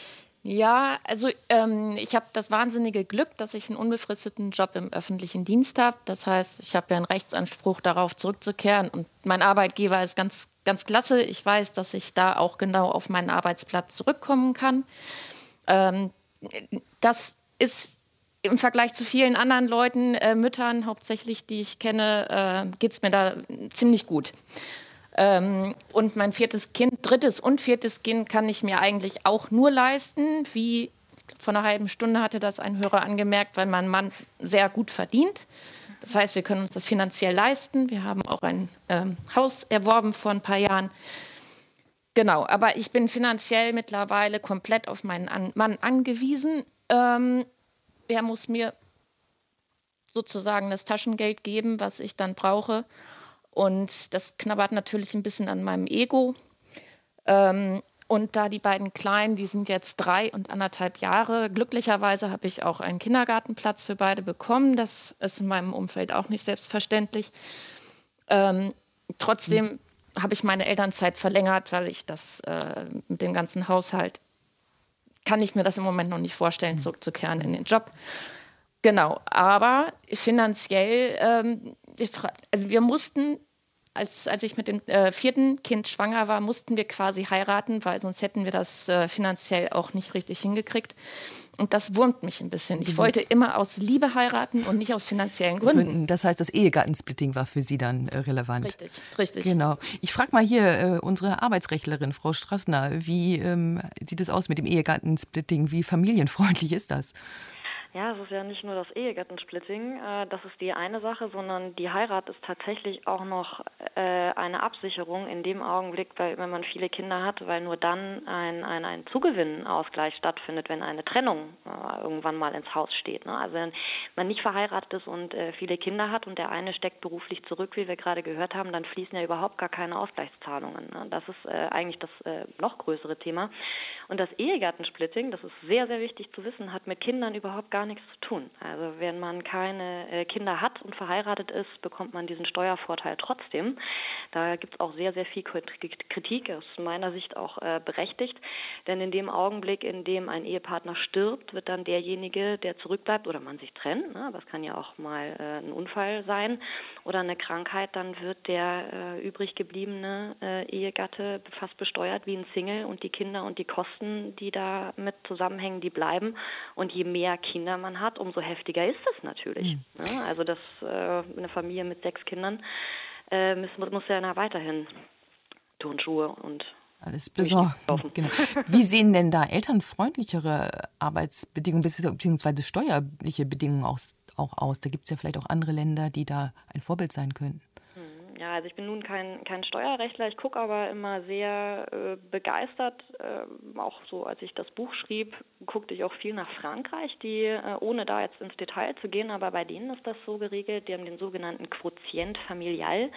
Ja, also ähm, ich habe das wahnsinnige Glück, dass ich einen unbefristeten Job im öffentlichen Dienst habe. Das heißt, ich habe ja einen Rechtsanspruch darauf, zurückzukehren. Und mein Arbeitgeber ist ganz, ganz klasse. Ich weiß, dass ich da auch genau auf meinen Arbeitsplatz zurückkommen kann. Ähm, das ist im Vergleich zu vielen anderen Leuten, äh, Müttern hauptsächlich, die ich kenne, äh, geht es mir da ziemlich gut. Ähm, und mein viertes Kind, drittes und viertes Kind kann ich mir eigentlich auch nur leisten. Wie vor einer halben Stunde hatte das ein Hörer angemerkt, weil mein Mann sehr gut verdient. Das heißt, wir können uns das finanziell leisten. Wir haben auch ein ähm, Haus erworben vor ein paar Jahren. Genau, aber ich bin finanziell mittlerweile komplett auf meinen An- Mann angewiesen. Ähm, er muss mir sozusagen das Taschengeld geben, was ich dann brauche. Und das knabbert natürlich ein bisschen an meinem Ego. Ähm, und da die beiden Kleinen, die sind jetzt drei und anderthalb Jahre. Glücklicherweise habe ich auch einen Kindergartenplatz für beide bekommen. Das ist in meinem Umfeld auch nicht selbstverständlich. Ähm, trotzdem mhm. habe ich meine Elternzeit verlängert, weil ich das äh, mit dem ganzen Haushalt, kann ich mir das im Moment noch nicht vorstellen, zurückzukehren in den Job. Genau, aber finanziell, ähm, also wir mussten, als, als ich mit dem äh, vierten Kind schwanger war, mussten wir quasi heiraten, weil sonst hätten wir das äh, finanziell auch nicht richtig hingekriegt. Und das wurmt mich ein bisschen. Ich wollte immer aus Liebe heiraten und nicht aus finanziellen Gründen. Das heißt, das Ehegattensplitting war für Sie dann äh, relevant. Richtig, richtig. Genau. Ich frage mal hier äh, unsere Arbeitsrechtlerin, Frau Strassner, wie ähm, sieht es aus mit dem Ehegattensplitting? Wie familienfreundlich ist das? Ja, es ist ja nicht nur das Ehegattensplitting, äh, das ist die eine Sache, sondern die Heirat ist tatsächlich auch noch äh, eine Absicherung in dem Augenblick, weil, wenn man viele Kinder hat, weil nur dann ein, ein, ein Zugewinnausgleich stattfindet, wenn eine Trennung äh, irgendwann mal ins Haus steht. Ne? Also wenn man nicht verheiratet ist und äh, viele Kinder hat und der eine steckt beruflich zurück, wie wir gerade gehört haben, dann fließen ja überhaupt gar keine Ausgleichszahlungen. Ne? Das ist äh, eigentlich das äh, noch größere Thema. Und das Ehegattensplitting, das ist sehr, sehr wichtig zu wissen, hat mit Kindern überhaupt gar gar nichts zu tun. Also wenn man keine äh, Kinder hat und verheiratet ist, bekommt man diesen Steuervorteil trotzdem. Da gibt es auch sehr, sehr viel Kritik, aus meiner Sicht auch äh, berechtigt. Denn in dem Augenblick, in dem ein Ehepartner stirbt, wird dann derjenige, der zurückbleibt oder man sich trennt, ne, das kann ja auch mal äh, ein Unfall sein oder eine Krankheit, dann wird der äh, übrig gebliebene äh, Ehegatte fast besteuert wie ein Single und die Kinder und die Kosten, die da mit zusammenhängen, die bleiben. Und je mehr Kinder man hat, umso heftiger ist das natürlich. Mhm. Ja, also das äh, eine Familie mit sechs Kindern äh, muss, muss ja na weiterhin Turnschuhe und alles besorgen. Genau. Wie sehen denn da elternfreundlichere Arbeitsbedingungen bzw. steuerliche Bedingungen aus, auch aus? Da gibt es ja vielleicht auch andere Länder, die da ein Vorbild sein können. Ja, also ich bin nun kein, kein Steuerrechtler, ich gucke aber immer sehr äh, begeistert, äh, auch so als ich das Buch schrieb, guckte ich auch viel nach Frankreich, die, äh, ohne da jetzt ins Detail zu gehen, aber bei denen ist das so geregelt, die haben den sogenannten Quotient familial.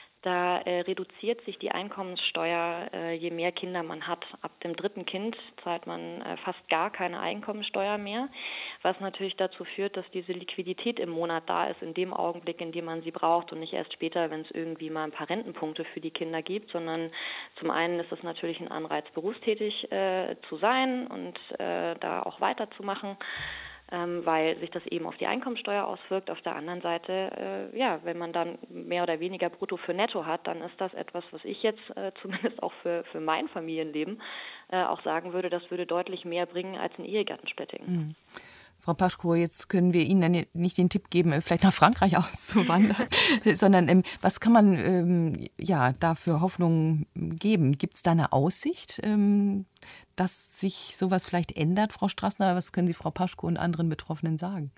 Da äh, reduziert sich die Einkommenssteuer, äh, je mehr Kinder man hat. Ab dem dritten Kind zahlt man äh, fast gar keine Einkommenssteuer mehr, was natürlich dazu führt, dass diese Liquidität im Monat da ist, in dem Augenblick, in dem man sie braucht und nicht erst später, wenn es irgendwie mal ein paar Rentenpunkte für die Kinder gibt, sondern zum einen ist es natürlich ein Anreiz, berufstätig äh, zu sein und äh, da auch weiterzumachen. Ähm, weil sich das eben auf die Einkommensteuer auswirkt. Auf der anderen Seite, äh, ja, wenn man dann mehr oder weniger brutto für netto hat, dann ist das etwas, was ich jetzt äh, zumindest auch für, für mein Familienleben äh, auch sagen würde, das würde deutlich mehr bringen als ein Ehegattensplitting. Mhm. Frau Paschko, jetzt können wir Ihnen dann nicht den Tipp geben, vielleicht nach Frankreich auszuwandern, sondern ähm, was kann man ähm, ja, da für Hoffnungen geben? Gibt es da eine Aussicht, ähm, dass sich sowas vielleicht ändert, Frau Strassner? Was können Sie Frau Paschko und anderen Betroffenen sagen?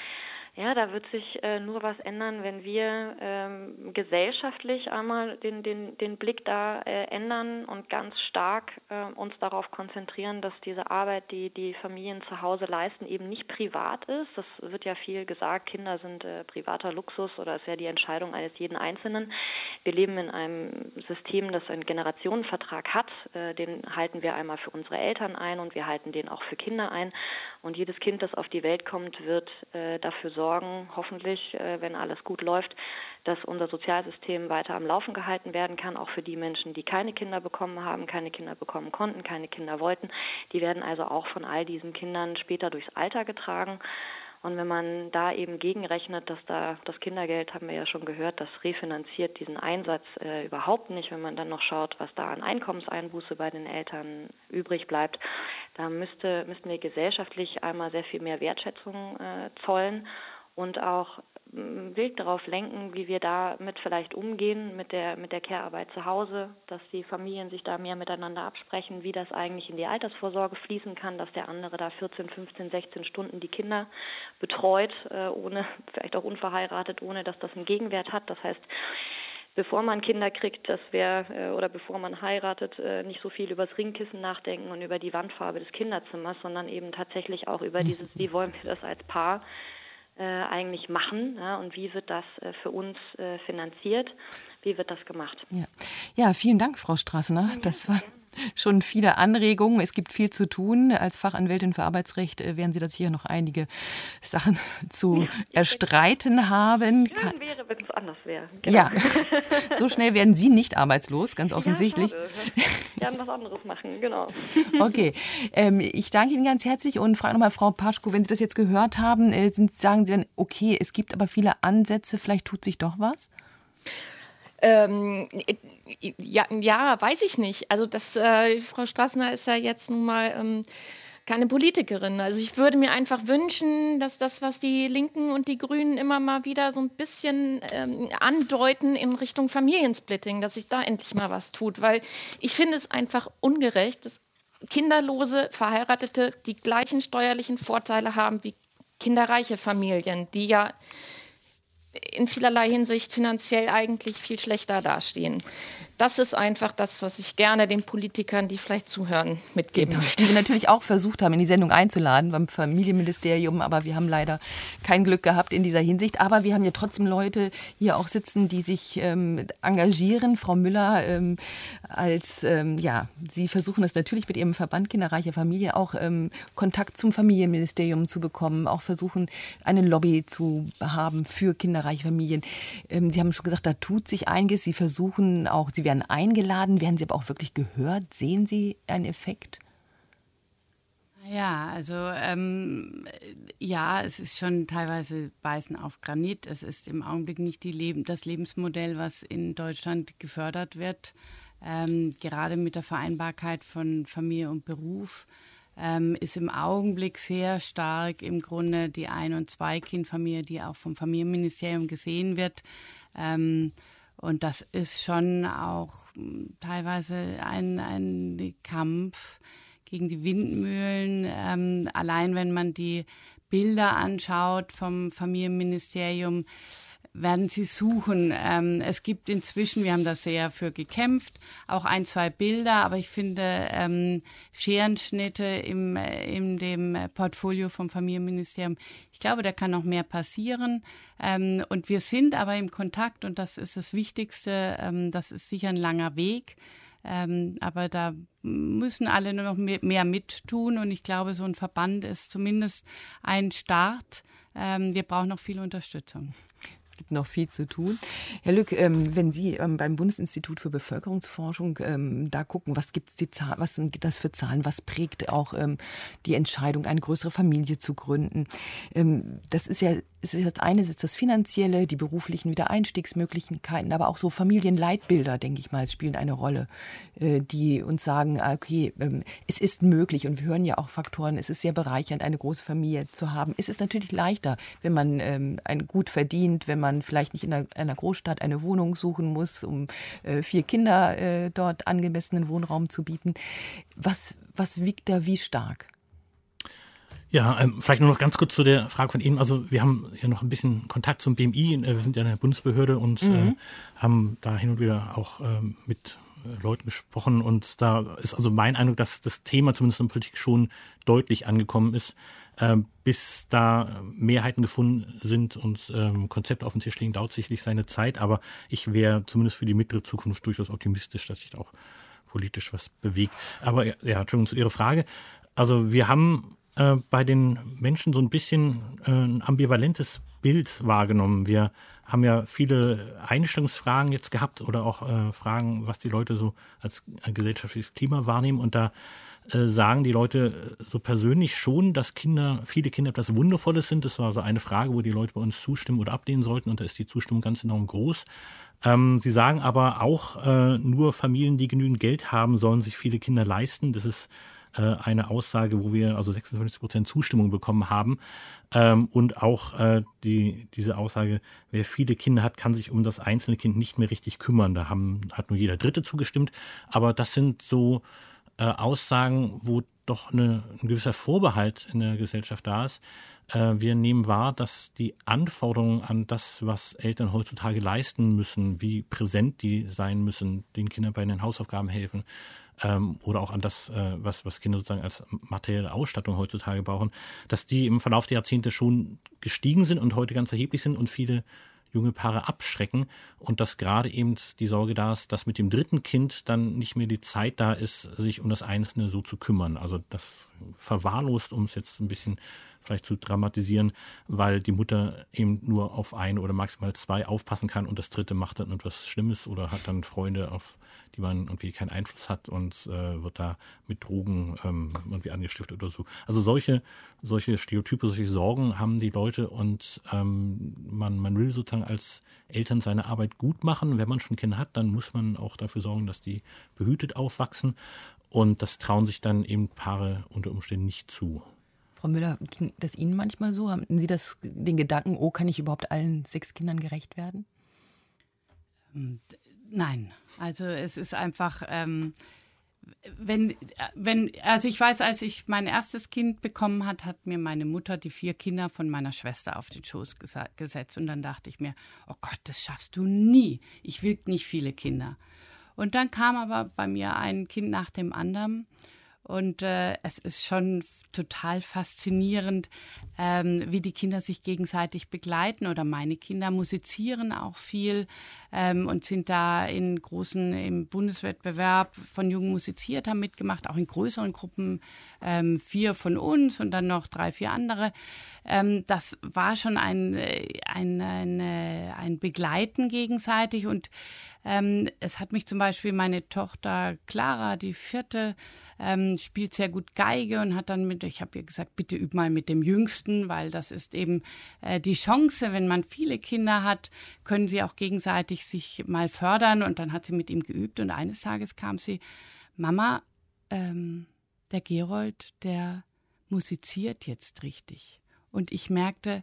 Ja, da wird sich äh, nur was ändern, wenn wir ähm, gesellschaftlich einmal den, den, den Blick da äh, ändern und ganz stark äh, uns darauf konzentrieren, dass diese Arbeit, die die Familien zu Hause leisten, eben nicht privat ist. Das wird ja viel gesagt, Kinder sind äh, privater Luxus oder ist ja die Entscheidung eines jeden Einzelnen. Wir leben in einem System, das einen Generationenvertrag hat. Äh, den halten wir einmal für unsere Eltern ein und wir halten den auch für Kinder ein. Und jedes Kind, das auf die Welt kommt, wird äh, dafür sorgen, sorgen, hoffentlich, wenn alles gut läuft, dass unser Sozialsystem weiter am Laufen gehalten werden kann, auch für die Menschen, die keine Kinder bekommen haben, keine Kinder bekommen konnten, keine Kinder wollten. Die werden also auch von all diesen Kindern später durchs Alter getragen. Und wenn man da eben gegenrechnet, dass da das Kindergeld, haben wir ja schon gehört, das refinanziert diesen Einsatz äh, überhaupt nicht. Wenn man dann noch schaut, was da an Einkommenseinbuße bei den Eltern übrig bleibt, da müsste, müssten wir gesellschaftlich einmal sehr viel mehr Wertschätzung äh, zollen und auch wild darauf lenken, wie wir damit vielleicht umgehen mit der mit der Care-Arbeit zu Hause, dass die Familien sich da mehr miteinander absprechen, wie das eigentlich in die Altersvorsorge fließen kann, dass der andere da vierzehn, fünfzehn, sechzehn Stunden die Kinder betreut, äh, ohne vielleicht auch unverheiratet, ohne dass das einen Gegenwert hat. Das heißt, bevor man Kinder kriegt, das wäre, oder bevor man heiratet, nicht so viel über das Ringkissen nachdenken und über die Wandfarbe des Kinderzimmers, sondern eben tatsächlich auch über dieses, wie wollen wir das als Paar äh, eigentlich machen, ja, und wie wird das äh, für uns äh, finanziert, wie wird das gemacht. Ja, ja, vielen Dank, Frau Strassner. Das war schon viele Anregungen. Es gibt viel zu tun. Als Fachanwältin für Arbeitsrecht werden Sie das hier noch einige Sachen zu erstreiten haben. Schön wäre, wenn es anders wäre. Genau. Ja, so schnell werden Sie nicht arbeitslos, ganz offensichtlich. Ja, gerne was anderes machen, genau. Okay, ähm, ich danke Ihnen ganz herzlich und frage nochmal Frau Paschko, wenn Sie das jetzt gehört haben, äh, sind, sagen Sie dann, okay, es gibt aber viele Ansätze, vielleicht tut sich doch was? Ähm, ja, ja, weiß ich nicht. Also das, äh, Frau Strassner ist ja jetzt nun mal ähm, keine Politikerin. Also ich würde mir einfach wünschen, dass das, was die Linken und die Grünen immer mal wieder so ein bisschen ähm, andeuten in Richtung Familiensplitting, dass sich da endlich mal was tut. Weil ich finde es einfach ungerecht, dass kinderlose Verheiratete die gleichen steuerlichen Vorteile haben wie kinderreiche Familien, die ja in vielerlei Hinsicht finanziell eigentlich viel schlechter dastehen. das ist einfach das, was ich gerne den Politikern, die vielleicht zuhören, mitgeben genau, möchte. Die wir natürlich auch versucht haben, in die Sendung einzuladen beim Familienministerium, aber wir haben leider kein Glück gehabt in dieser Hinsicht. Aber wir haben ja trotzdem Leute hier auch sitzen, die sich ähm, engagieren. Frau Müller, ähm, als ähm, ja, Sie versuchen es natürlich mit Ihrem Verband Kinderreiche Familien auch ähm, Kontakt zum Familienministerium zu bekommen, auch versuchen, eine Lobby zu haben für kinderreiche Familien. Ähm, Sie haben schon gesagt, da tut sich einiges. Sie versuchen auch, Sie werden eingeladen, werden Sie aber auch wirklich gehört? Sehen Sie einen Effekt? Ja, also ähm, ja, es ist schon teilweise Beißen auf Granit. Es ist im Augenblick nicht die Leben, das Lebensmodell, was in Deutschland gefördert wird. Ähm, gerade mit der Vereinbarkeit von Familie und Beruf ähm, ist im Augenblick sehr stark im Grunde die Ein- und Zwei-Kind-Familie, die auch vom Familienministerium gesehen wird. Ähm, Und das ist schon auch teilweise ein, ein Kampf gegen die Windmühlen. Ähm, allein wenn man die Bilder anschaut vom Familienministerium, werden sie suchen. Ähm, es gibt inzwischen, wir haben da sehr für gekämpft, auch ein, zwei Bilder, aber ich finde ähm, Scherenschnitte im, in dem Portfolio vom Familienministerium, ich glaube, da kann noch mehr passieren. Ähm, und wir sind aber im Kontakt und das ist das Wichtigste. Ähm, das ist sicher ein langer Weg. Ähm, aber da müssen alle nur noch mehr, mehr mittun und ich glaube, so ein Verband ist zumindest ein Start. Ähm, wir brauchen noch viel Unterstützung. Es gibt noch viel zu tun. Herr Lück, ähm, wenn Sie ähm, beim Bundesinstitut für Bevölkerungsforschung ähm, da gucken, was gibt's die Zahlen, was sind das für Zahlen, was prägt auch ähm, die Entscheidung, eine größere Familie zu gründen? Ähm, das ist ja, es ist das eine, ist das Finanzielle, die beruflichen Wiedereinstiegsmöglichkeiten, aber auch so Familienleitbilder, denke ich mal, spielen eine Rolle, äh, die uns sagen, okay, ähm, es ist möglich und wir hören ja auch Faktoren, es ist sehr bereichernd, eine große Familie zu haben. Es ist natürlich leichter, wenn man ähm, ein gut verdient, wenn man man vielleicht nicht in einer, einer Großstadt eine Wohnung suchen muss, um äh, vier Kinder äh, dort angemessenen Wohnraum zu bieten. Was, was wiegt da wie stark? Ja, ähm, vielleicht nur noch ganz kurz zu der Frage von Ihnen. Also wir haben ja noch ein bisschen Kontakt zum B M I. Wir sind ja eine Bundesbehörde und mhm. äh, haben da hin und wieder auch ähm, mit äh, Leuten gesprochen. Und da ist also mein Eindruck, dass das Thema zumindest in der Politik schon deutlich angekommen ist. Ähm, bis da Mehrheiten gefunden sind und ähm, Konzepte auf den Tisch liegen, dauert sicherlich seine Zeit. Aber ich wäre zumindest für die mittlere Zukunft durchaus optimistisch, dass sich da auch politisch was bewegt. Aber ja, Entschuldigung, zu Ihrer Frage. Also wir haben äh, bei den Menschen so ein bisschen äh, ein ambivalentes Bild wahrgenommen. Wir haben ja viele Einstellungsfragen jetzt gehabt oder auch äh, Fragen, was die Leute so als gesellschaftliches Klima wahrnehmen. Und da äh, sagen die Leute so persönlich schon, dass Kinder, viele Kinder etwas Wundervolles sind. Das war so eine Frage, wo die Leute bei uns zustimmen oder ablehnen sollten. Und da ist die Zustimmung ganz enorm groß. Ähm, sie sagen aber auch, äh, nur Familien, die genügend Geld haben, sollen sich viele Kinder leisten. Das ist äh, eine Aussage, wo wir also sechsundfünfzig Prozent Zustimmung bekommen haben. Ähm, und auch äh, die, diese Aussage, wer viele Kinder hat, kann sich um das einzelne Kind nicht mehr richtig kümmern. Da haben, hat nur jeder Dritte zugestimmt. Aber das sind so äh, Aussagen, wo doch eine, ein gewisser Vorbehalt in der Gesellschaft da ist. Äh, wir nehmen wahr, dass die Anforderungen an das, was Eltern heutzutage leisten müssen, wie präsent die sein müssen, den Kindern bei den Hausaufgaben helfen, ähm, oder auch an das, äh, was, was Kinder sozusagen als materielle Ausstattung heutzutage brauchen, dass die im Verlauf der Jahrzehnte schon gestiegen sind und heute ganz erheblich sind und viele junge Paare abschrecken und dass gerade eben die Sorge da ist, dass mit dem dritten Kind dann nicht mehr die Zeit da ist, sich um das Einzelne so zu kümmern. Also das verwahrlost, um es jetzt ein bisschen vielleicht zu dramatisieren, weil die Mutter eben nur auf ein oder maximal zwei aufpassen kann und das dritte macht dann etwas Schlimmes oder hat dann Freunde, auf die man irgendwie keinen Einfluss hat und äh, wird da mit Drogen ähm, irgendwie angestiftet oder so. Also solche solche Stereotype, solche Sorgen haben die Leute und ähm, man man will sozusagen als Eltern seine Arbeit gut machen. Wenn man schon Kinder hat, dann muss man auch dafür sorgen, dass die behütet aufwachsen und das trauen sich dann eben Paare unter Umständen nicht zu. Frau Müller, ging das Ihnen manchmal so? Haben Sie das, den Gedanken, oh, kann ich überhaupt allen sechs Kindern gerecht werden? Nein, also es ist einfach, ähm, wenn, wenn, also ich weiß, als ich mein erstes Kind bekommen hat, hat mir meine Mutter die vier Kinder von meiner Schwester auf den Schoß gesa- gesetzt und dann dachte ich mir, oh Gott, das schaffst du nie. Ich will nicht viele Kinder. Und dann kam aber bei mir ein Kind nach dem anderen. Und äh, es ist schon total faszinierend, ähm, wie die Kinder sich gegenseitig begleiten. Oder meine Kinder musizieren auch viel ähm, und sind da in großen, im Bundeswettbewerb von Jungen musiziert, haben mitgemacht, auch in größeren Gruppen, ähm, vier von uns und dann noch drei, vier andere. Ähm, das war schon ein, ein, ein, ein Begleiten gegenseitig. Und ähm, es hat mich zum Beispiel meine Tochter Clara, die vierte, ähm, spielt sehr gut Geige und hat dann mit, ich habe ihr gesagt, bitte üb mal mit dem Jüngsten, weil das ist eben äh, die Chance, wenn man viele Kinder hat, können sie auch gegenseitig sich mal fördern. Und dann hat sie mit ihm geübt und eines Tages kam sie, Mama, ähm, der Gerold, der musiziert jetzt richtig. Und ich merkte,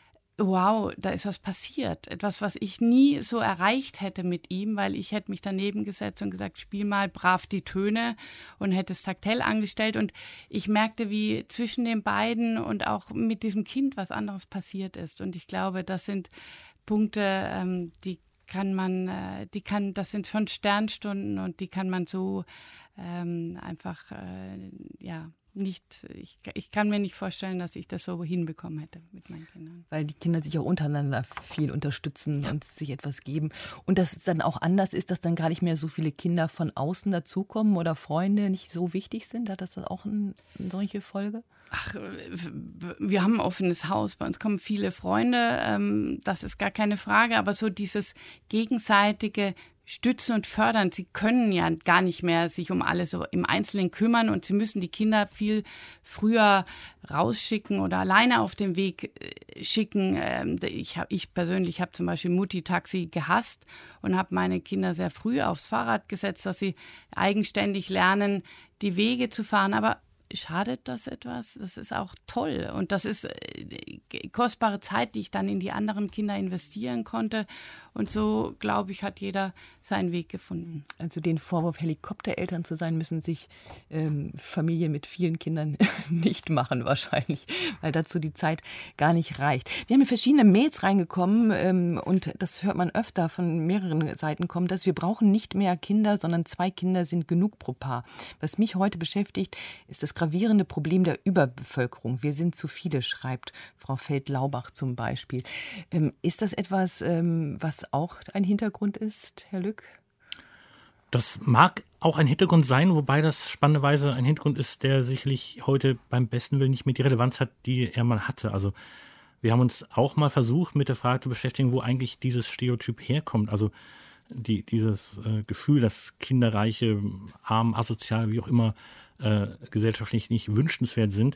wow, da ist was passiert. Etwas, was ich nie so erreicht hätte mit ihm, weil ich hätte mich daneben gesetzt und gesagt, spiel mal brav die Töne und hätte es taktell angestellt. Und ich merkte, wie zwischen den beiden und auch mit diesem Kind was anderes passiert ist. Und ich glaube, das sind Punkte, ähm, die kann man, äh, die kann, das sind schon Sternstunden und die kann man so ähm, einfach, äh, ja, nicht, ich, ich kann mir nicht vorstellen, dass ich das so hinbekommen hätte mit meinen Kindern. Weil die Kinder sich auch untereinander viel unterstützen ja. und sich etwas geben. Und dass es dann auch anders ist, dass dann gar nicht mehr so viele Kinder von außen dazukommen oder Freunde nicht so wichtig sind. Hat das auch eine solche Folge? Ach, wir haben ein offenes Haus, bei uns kommen viele Freunde, ähm, das ist gar keine Frage, aber so dieses gegenseitige Stützen und fördern, sie können ja gar nicht mehr sich um alles so im Einzelnen kümmern und sie müssen die Kinder viel früher rausschicken oder alleine auf den Weg schicken. Ich, hab, ich persönlich habe zum Beispiel Mutti-Taxi gehasst und habe meine Kinder sehr früh aufs Fahrrad gesetzt, dass sie eigenständig lernen, die Wege zu fahren, aber schadet das etwas? Das ist auch toll. Und das ist kostbare Zeit, die ich dann in die anderen Kinder investieren konnte. Und so, glaube ich, hat jeder seinen Weg gefunden. Also den Vorwurf, Helikoptereltern zu sein, müssen sich ähm, Familien mit vielen Kindern nicht machen wahrscheinlich, weil dazu die Zeit gar nicht reicht. Wir haben verschiedene Mails reingekommen ähm, und das hört man öfter von mehreren Seiten kommt, dass wir brauchen nicht mehr Kinder, sondern zwei Kinder sind genug pro Paar. Was mich heute beschäftigt, ist das gravierende Problem der Überbevölkerung. Wir sind zu viele, schreibt Frau Feld-Laubach zum Beispiel. Ähm, ist das etwas, ähm, was auch ein Hintergrund ist, Herr Lück? Das mag auch ein Hintergrund sein, wobei das spannenderweise ein Hintergrund ist, der sicherlich heute beim besten Willen nicht mehr die Relevanz hat, die er mal hatte. Also wir haben uns auch mal versucht, mit der Frage zu beschäftigen, wo eigentlich dieses Stereotyp herkommt. Also die, dieses äh, Gefühl, dass Kinderreiche, arm, asozial, wie auch immer, äh, gesellschaftlich nicht wünschenswert sind.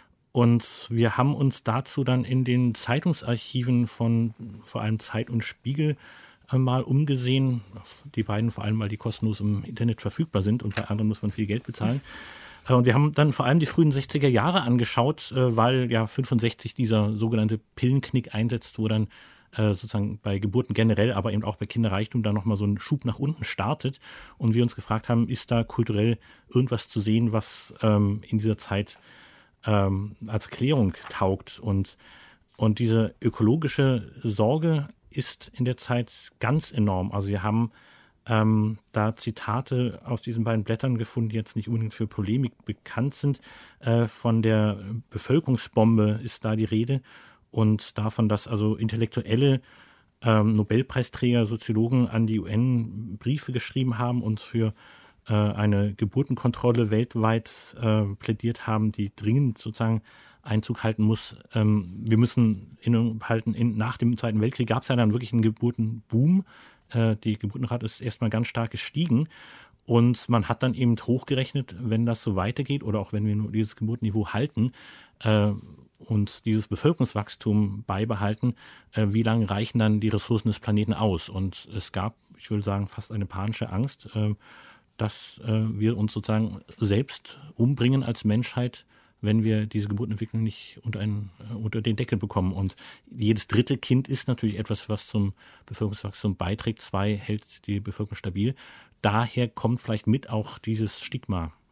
Und wir haben uns dazu dann in den Zeitungsarchiven von vor allem Zeit und Spiegel äh, mal umgesehen. Die beiden vor allem, weil die kostenlos im Internet verfügbar sind und bei anderen muss man viel Geld bezahlen. Äh, und wir haben dann vor allem die frühen sechziger Jahre angeschaut, äh, weil ja fünfundsechzig dieser sogenannte Pillenknick einsetzt, wo dann sozusagen bei Geburten generell, aber eben auch bei Kinderreichtum da nochmal so ein Schub nach unten startet und wir uns gefragt haben, ist da kulturell irgendwas zu sehen, was ähm, in dieser Zeit ähm, als Klärung taugt und, und diese ökologische Sorge ist in der Zeit ganz enorm. Also wir haben ähm, da Zitate aus diesen beiden Blättern gefunden, die jetzt nicht unbedingt für Polemik bekannt sind. Äh, von der Bevölkerungsbombe ist da die Rede. Und davon, dass also intellektuelle ähm, Nobelpreisträger, Soziologen an die U N Briefe geschrieben haben und für äh, eine Geburtenkontrolle weltweit äh, plädiert haben, die dringend sozusagen Einzug halten muss. Ähm, wir müssen innehalten, in, nach dem Zweiten Weltkrieg gab es ja dann wirklich einen Geburtenboom. Äh, die Geburtenrate ist erstmal ganz stark gestiegen. Und man hat dann eben hochgerechnet, wenn das so weitergeht oder auch wenn wir nur dieses Geburtenniveau halten, äh, und dieses Bevölkerungswachstum beibehalten, äh, wie lange reichen dann die Ressourcen des Planeten aus? Und es gab, ich würde sagen, fast eine panische Angst, äh, dass äh, wir uns sozusagen selbst umbringen als Menschheit, wenn wir diese Geburtenentwicklung nicht unter, einen, äh, unter den Deckel bekommen. Und jedes dritte Kind ist natürlich etwas, was zum Bevölkerungswachstum beiträgt. Zwei hält die Bevölkerung stabil. Daher kommt vielleicht mit auch dieses Stigma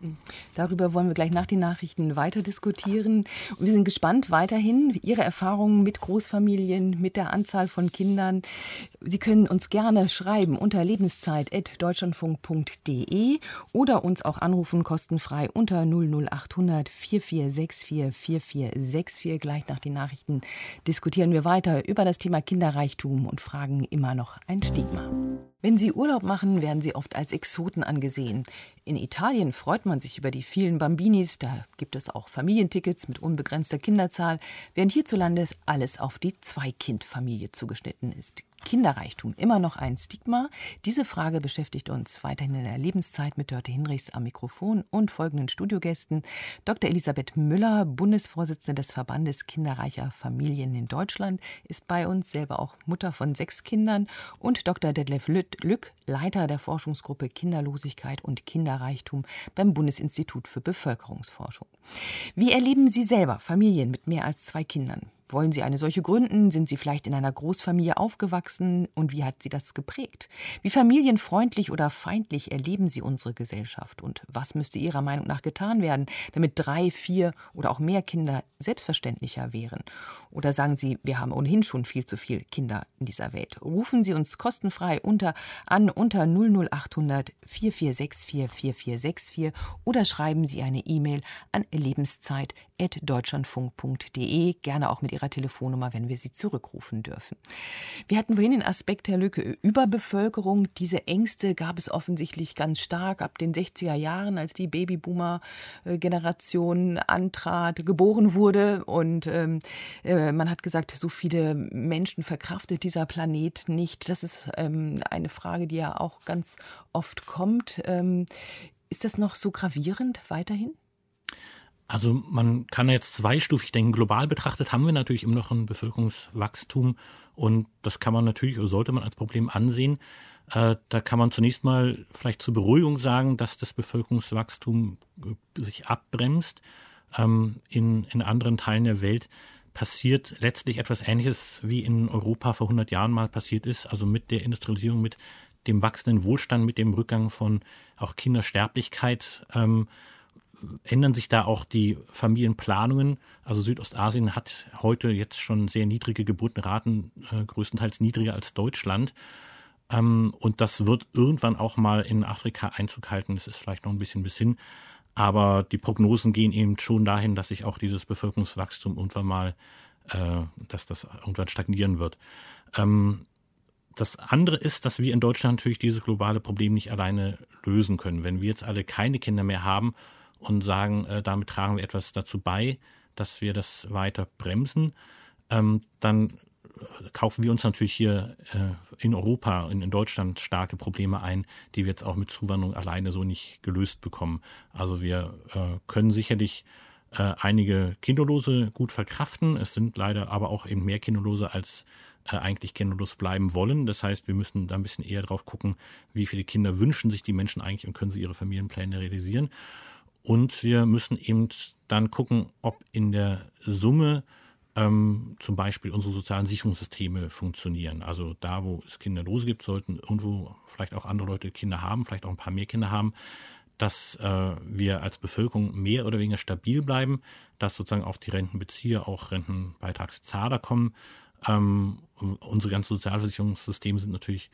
Darüber wollen wir gleich nach den Nachrichten weiter diskutieren. Und wir sind gespannt weiterhin, Ihre Erfahrungen mit Großfamilien, mit der Anzahl von Kindern. Sie können uns gerne schreiben unter lebenszeit at deutschlandfunk punkt de oder uns auch anrufen kostenfrei unter null null achthundert vierundvierzig sechsundvierzig vierundvierzig vierundvierzig. Gleich nach den Nachrichten diskutieren wir weiter über das Thema Kinderreichtum und fragen immer noch ein Stigma. Wenn Sie Urlaub machen, werden Sie oft als Exoten angesehen. In Italien freut man sich über die vielen Bambinis, da gibt es auch Familientickets mit unbegrenzter Kinderzahl, während hierzulande alles auf die Zwei-Kind-Familie zugeschnitten ist. Kinderreichtum immer noch ein Stigma? Diese Frage beschäftigt uns weiterhin in der Lebenszeit mit Dörte Hinrichs am Mikrofon und folgenden Studiogästen. Doktor Elisabeth Müller, Bundesvorsitzende des Verbandes kinderreicher Familien in Deutschland, ist bei uns, selber auch Mutter von sechs Kindern, und Doktor Detlef Lück, Leiter der Forschungsgruppe Kinderlosigkeit und Kinderreichtum beim Bundesinstitut für Bevölkerungsforschung. Wie erleben Sie selber Familien mit mehr als zwei Kindern? Wollen Sie eine solche gründen? Sind Sie vielleicht in einer Großfamilie aufgewachsen? Und wie hat Sie das geprägt? Wie familienfreundlich oder feindlich erleben Sie unsere Gesellschaft? Und was müsste Ihrer Meinung nach getan werden, damit drei, vier oder auch mehr Kinder selbstverständlicher wären? Oder sagen Sie, wir haben ohnehin schon viel zu viele Kinder in dieser Welt? Rufen Sie uns kostenfrei unter an unter null null achthundert vierundvierzig sechsundvierzig vierundvierzig vierundvierzig oder schreiben Sie eine E-Mail an lebenszeit at deutschlandfunk punkt de, gerne auch mit Ihrer Telefonnummer, wenn wir Sie zurückrufen dürfen. Wir hatten vorhin den Aspekt, Herr Lücke, Überbevölkerung. Diese Ängste gab es offensichtlich ganz stark ab den sechziger Jahren, als die Babyboomer-Generation antrat, geboren wurde. Und ähm, äh, man hat gesagt, so viele Menschen verkraftet dieser Planet nicht. Das ist ähm, eine Frage, die ja auch ganz oft kommt. Ähm, ist das noch so gravierend weiterhin? Also man kann jetzt zweistufig denken. Global betrachtet haben wir natürlich immer noch ein Bevölkerungswachstum und das kann man natürlich oder sollte man als Problem ansehen. Äh, da kann man zunächst mal vielleicht zur Beruhigung sagen, dass das Bevölkerungswachstum sich abbremst. Ähm, in, in anderen Teilen der Welt passiert letztlich etwas Ähnliches, wie in Europa vor hundert Jahren mal passiert ist, also mit der Industrialisierung, mit dem wachsenden Wohlstand, mit dem Rückgang von auch Kindersterblichkeit, ähm, ändern sich da auch die Familienplanungen. Also Südostasien hat heute jetzt schon sehr niedrige Geburtenraten, äh, größtenteils niedriger als Deutschland. Ähm, und das wird irgendwann auch mal in Afrika Einzug halten. Das ist vielleicht noch ein bisschen bis hin. Aber die Prognosen gehen eben schon dahin, dass sich auch dieses Bevölkerungswachstum irgendwann mal, äh, dass das irgendwann stagnieren wird. Ähm, Das andere ist, dass wir in Deutschland natürlich dieses globale Problem nicht alleine lösen können. Wenn wir jetzt alle keine Kinder mehr haben und sagen, äh, damit tragen wir etwas dazu bei, dass wir das weiter bremsen, ähm, dann kaufen wir uns natürlich hier äh, in Europa, in, in Deutschland starke Probleme ein, die wir jetzt auch mit Zuwanderung alleine so nicht gelöst bekommen. Also wir äh, können sicherlich äh, einige Kinderlose gut verkraften. Es sind leider aber auch eben mehr Kinderlose, als äh, eigentlich kinderlos bleiben wollen. Das heißt, wir müssen da ein bisschen eher drauf gucken, wie viele Kinder wünschen sich die Menschen eigentlich und können sie ihre Familienpläne realisieren. Und wir müssen eben dann gucken, ob in der Summe ähm, zum Beispiel unsere sozialen Sicherungssysteme funktionieren. Also da, wo es Kinderlose gibt, sollten irgendwo vielleicht auch andere Leute Kinder haben, vielleicht auch ein paar mehr Kinder haben, dass äh, wir als Bevölkerung mehr oder weniger stabil bleiben, dass sozusagen auf die Rentenbezieher auch Rentenbeitragszahler kommen. Ähm, unsere ganzen Sozialversicherungssysteme sind natürlich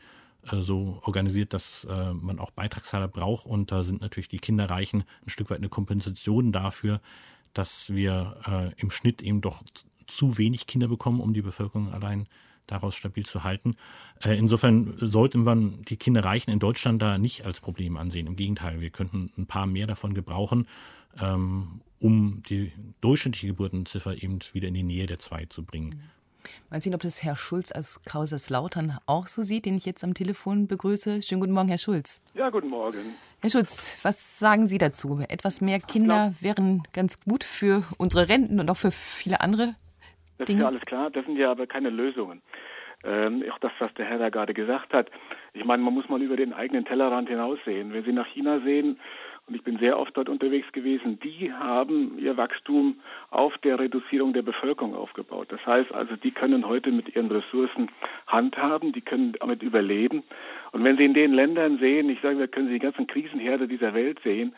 so organisiert, dass äh, man auch Beitragszahler braucht und da sind natürlich die Kinderreichen ein Stück weit eine Kompensation dafür, dass wir äh, im Schnitt eben doch zu wenig Kinder bekommen, um die Bevölkerung allein daraus stabil zu halten. Äh, insofern sollten wir die Kinderreichen in Deutschland da nicht als Problem ansehen. Im Gegenteil, wir könnten ein paar mehr davon gebrauchen, ähm, um die durchschnittliche Geburtenziffer eben wieder in die Nähe der zwei zu bringen. Mal sehen, ob das Herr Schulz aus Kaiserslautern auch so sieht, den ich jetzt am Telefon begrüße. Schönen guten Morgen, Herr Schulz. Ja, guten Morgen. Herr Schulz, was sagen Sie dazu? Etwas mehr Kinder ja. wären ganz gut für unsere Renten und auch für viele andere Das Dinge? ist ja alles klar, das sind ja aber keine Lösungen. Ähm, auch das, was der Herr da gerade gesagt hat. Ich meine, man muss mal über den eigenen Tellerrand hinaussehen. Wenn Sie nach China sehen, und ich bin sehr oft dort unterwegs gewesen, die haben ihr Wachstum auf der Reduzierung der Bevölkerung aufgebaut. Das heißt also, die können heute mit ihren Ressourcen handhaben, die können damit überleben. Und wenn Sie in den Ländern sehen, ich sage, wir können Sie die ganzen Krisenherde dieser Welt sehen,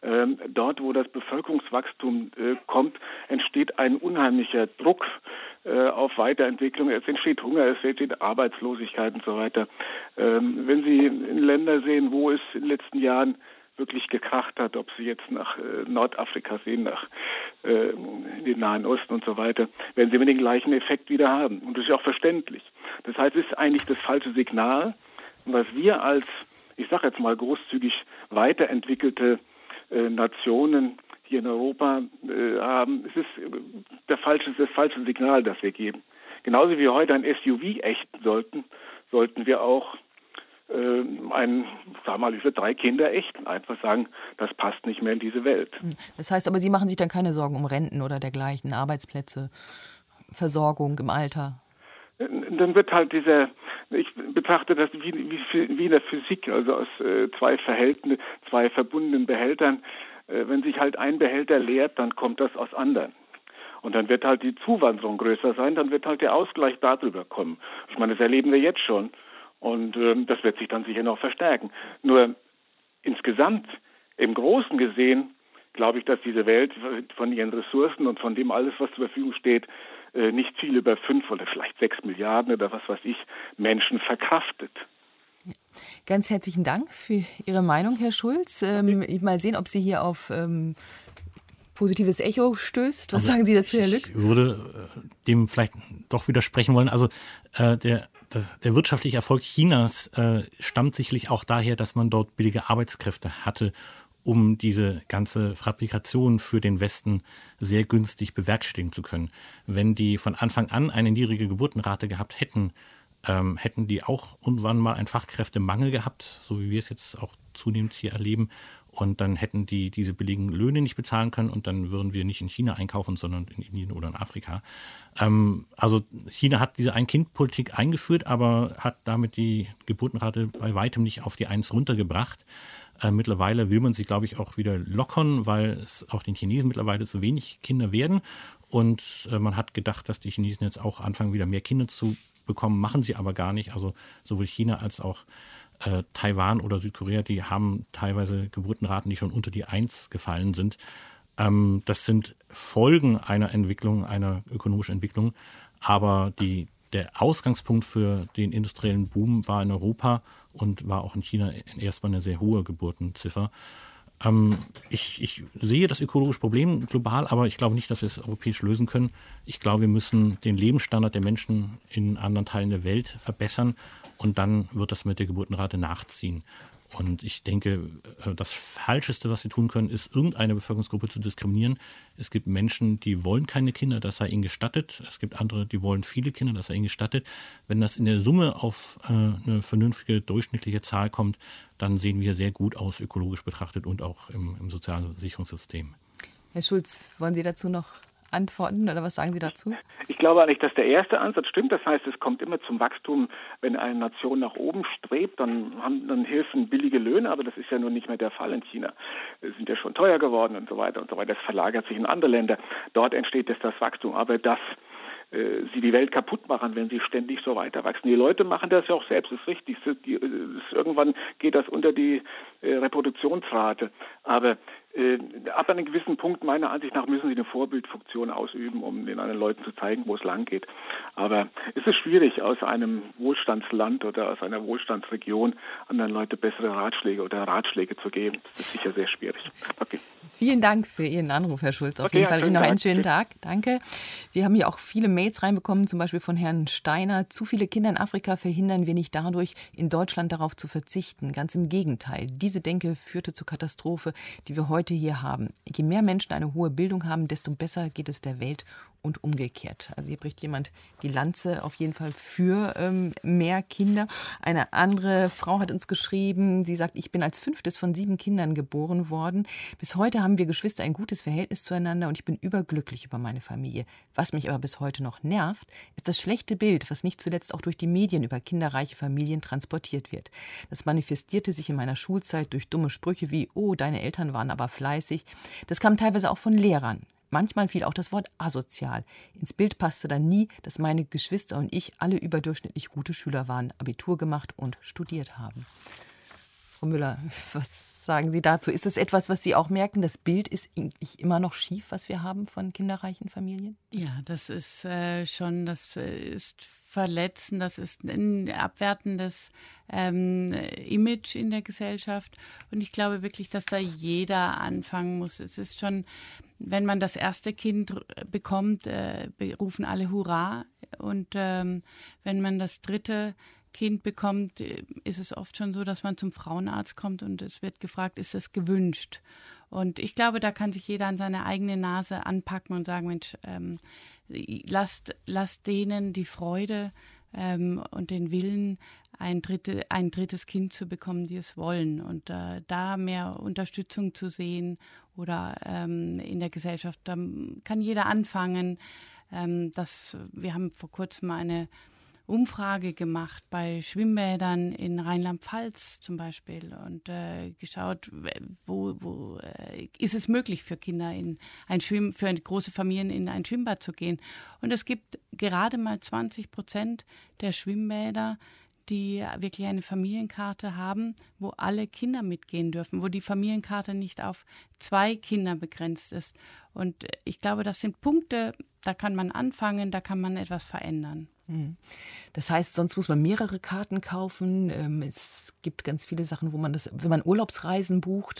Ähm, dort, wo das Bevölkerungswachstum äh, kommt, entsteht ein unheimlicher Druck äh, auf Weiterentwicklung. Es entsteht Hunger, es entsteht Arbeitslosigkeit und so weiter. Ähm, wenn Sie in Länder sehen, wo es in den letzten Jahren wirklich gekracht hat, ob Sie jetzt nach äh, Nordafrika sehen, nach äh, in den Nahen Osten und so weiter, werden Sie immer den gleichen Effekt wieder haben. Und das ist auch verständlich. Das heißt, es ist eigentlich das falsche Signal, was wir als, ich sage jetzt mal großzügig weiterentwickelte äh, Nationen hier in Europa äh, haben. Es ist äh, der falsche, das falsche Signal, das wir geben. Genauso wie wir heute ein S U V ächten sollten, sollten wir auch äh, ein, sag mal, für drei Kinder ächten. Einfach sagen, das passt nicht mehr in diese Welt. Das heißt aber, Sie machen sich dann keine Sorgen um Renten oder dergleichen, Arbeitsplätze, Versorgung im Alter? Dann wird halt dieser, ich betrachte das wie, wie, wie in der Physik, also aus äh, zwei Verhältnissen, zwei verbundenen Behältern. Äh, wenn sich halt ein Behälter leert, dann kommt das aus anderen. Und dann wird halt die Zuwanderung größer sein, dann wird halt der Ausgleich darüber kommen. Ich meine, das erleben wir jetzt schon. Und ähm, das wird sich dann sicher noch verstärken. Nur insgesamt, im Großen gesehen, glaube ich, dass diese Welt von ihren Ressourcen und von dem alles, was zur Verfügung steht, nicht viel über fünf oder vielleicht sechs Milliarden oder was weiß ich Menschen verkraftet. Ganz herzlichen Dank für Ihre Meinung, Herr Schulz. Ähm, mal sehen, ob Sie hier auf ähm, positives Echo stößt. Was also sagen Sie dazu, Herr Lück? Ich würde äh, dem vielleicht doch widersprechen wollen. Also äh, der, der, der wirtschaftliche Erfolg Chinas äh, stammt sicherlich auch daher, dass man dort billige Arbeitskräfte hatte, um diese ganze Fabrikation für den Westen sehr günstig bewerkstelligen zu können. Wenn die von Anfang an eine niedrige Geburtenrate gehabt hätten, ähm, hätten die auch irgendwann mal einen Fachkräftemangel gehabt, so wie wir es jetzt auch zunehmend hier erleben. Und dann hätten die diese billigen Löhne nicht bezahlen können und dann würden wir nicht in China einkaufen, sondern in Indien oder in Afrika. Ähm, also China hat diese Ein-Kind-Politik eingeführt, aber hat damit die Geburtenrate bei weitem nicht auf die Eins runtergebracht. Äh, mittlerweile will man sie, glaube ich, auch wieder lockern, weil es auch den Chinesen mittlerweile zu wenig Kinder werden. Und äh, man hat gedacht, dass die Chinesen jetzt auch anfangen, wieder mehr Kinder zu bekommen, machen sie aber gar nicht. Also sowohl China als auch äh, Taiwan oder Südkorea, die haben teilweise Geburtenraten, die schon unter die Eins gefallen sind. Ähm, das sind Folgen einer Entwicklung, einer ökonomischen Entwicklung. Aber die Der Ausgangspunkt für den industriellen Boom war in Europa und war auch in China erstmal eine sehr hohe Geburtenziffer. Ähm, ich, ich sehe das ökologische Problem global, aber ich glaube nicht, dass wir es europäisch lösen können. Ich glaube, wir müssen den Lebensstandard der Menschen in anderen Teilen der Welt verbessern und dann wird das mit der Geburtenrate nachziehen. Und ich denke, das Falscheste, was wir tun können, ist, irgendeine Bevölkerungsgruppe zu diskriminieren. Es gibt Menschen, die wollen keine Kinder, das sei ihnen gestattet. Es gibt andere, die wollen viele Kinder, das sei ihnen gestattet. Wenn das in der Summe auf äh, eine vernünftige, durchschnittliche Zahl kommt, dann sehen wir sehr gut aus, ökologisch betrachtet und auch im, im sozialen Sicherungssystem. Herr Schulz, wollen Sie dazu noch antworten oder was sagen Sie dazu? Ich glaube eigentlich, dass der erste Ansatz stimmt. Das heißt, es kommt immer zum Wachstum, wenn eine Nation nach oben strebt, dann, haben, dann helfen billige Löhne, aber das ist ja nun nicht mehr der Fall in China. Sie sind ja schon teuer geworden und so weiter und so weiter. Das verlagert sich in andere Länder. Dort entsteht jetzt das Wachstum. Aber dass äh, sie die Welt kaputt machen, wenn sie ständig so weiter wachsen. Die Leute machen das ja auch selbst, das ist richtig. Die, ist, irgendwann geht das unter die äh, Reproduktionsrate. Aber Äh, ab einem gewissen Punkt, meiner Ansicht nach, müssen sie eine Vorbildfunktion ausüben, um den anderen Leuten zu zeigen, wo es lang geht. Aber es ist schwierig, aus einem Wohlstandsland oder aus einer Wohlstandsregion anderen Leuten bessere Ratschläge oder Ratschläge zu geben. Das ist sicher sehr schwierig. Okay. Vielen Dank für Ihren Anruf, Herr Schulz. Auf okay, jeden Fall Ihnen noch einen schönen Tag. Tag. Danke. Wir haben hier auch viele Mails reinbekommen, zum Beispiel von Herrn Steiner. Zu viele Kinder in Afrika verhindern wir nicht dadurch, in Deutschland darauf zu verzichten. Ganz im Gegenteil. Diese Denke führte zur Katastrophe, die wir heute hier haben. Je mehr Menschen eine hohe Bildung haben, desto besser geht es der Welt und umgekehrt. Also hier bricht jemand die Lanze auf jeden Fall für ähm, mehr Kinder. Eine andere Frau hat uns geschrieben, sie sagt, ich bin als fünftes von sieben Kindern geboren worden. Bis heute haben wir Geschwister ein gutes Verhältnis zueinander und ich bin überglücklich über meine Familie. Was mich aber bis heute noch nervt, ist das schlechte Bild, was nicht zuletzt auch durch die Medien über kinderreiche Familien transportiert wird. Das manifestierte sich in meiner Schulzeit durch dumme Sprüche wie, oh, deine Eltern waren aber fleißig. Das kam teilweise auch von Lehrern. Manchmal fiel auch das Wort asozial. Ins Bild passte dann nie, dass meine Geschwister und ich alle überdurchschnittlich gute Schüler waren, Abitur gemacht und studiert haben. Frau Müller, was Was sagen Sie dazu? Ist es etwas, was Sie auch merken? Das Bild ist immer noch schief, was wir haben von kinderreichen Familien? Ja, das ist äh, schon, das ist verletzend, das ist ein abwertendes ähm, Image in der Gesellschaft. Und ich glaube wirklich, dass da jeder anfangen muss. Es ist schon, wenn man das erste Kind bekommt, äh, rufen alle Hurra. Und ähm, wenn man das dritte Kind bekommt, ist es oft schon so, dass man zum Frauenarzt kommt und es wird gefragt, ist es gewünscht? Und ich glaube, da kann sich jeder an seine eigene Nase anpacken und sagen, Mensch, ähm, lasst, lasst denen die Freude ähm, und den Willen, ein, dritte, ein drittes Kind zu bekommen, die es wollen. Und äh, da mehr Unterstützung zu sehen oder ähm, in der Gesellschaft, da kann jeder anfangen. Ähm, das, wir haben vor kurzem eine Umfrage gemacht bei Schwimmbädern in Rheinland-Pfalz zum Beispiel und äh, geschaut, wo, wo äh, ist es möglich für Kinder in ein Schwimm, für große Familien in ein Schwimmbad zu gehen. Und es gibt gerade mal zwanzig Prozent der Schwimmbäder, die wirklich eine Familienkarte haben, wo alle Kinder mitgehen dürfen, wo die Familienkarte nicht auf zwei Kinder begrenzt ist. Und ich glaube, das sind Punkte, da kann man anfangen, da kann man etwas verändern. Das heißt, sonst muss man mehrere Karten kaufen. Es gibt ganz viele Sachen, wo man das, wenn man Urlaubsreisen bucht,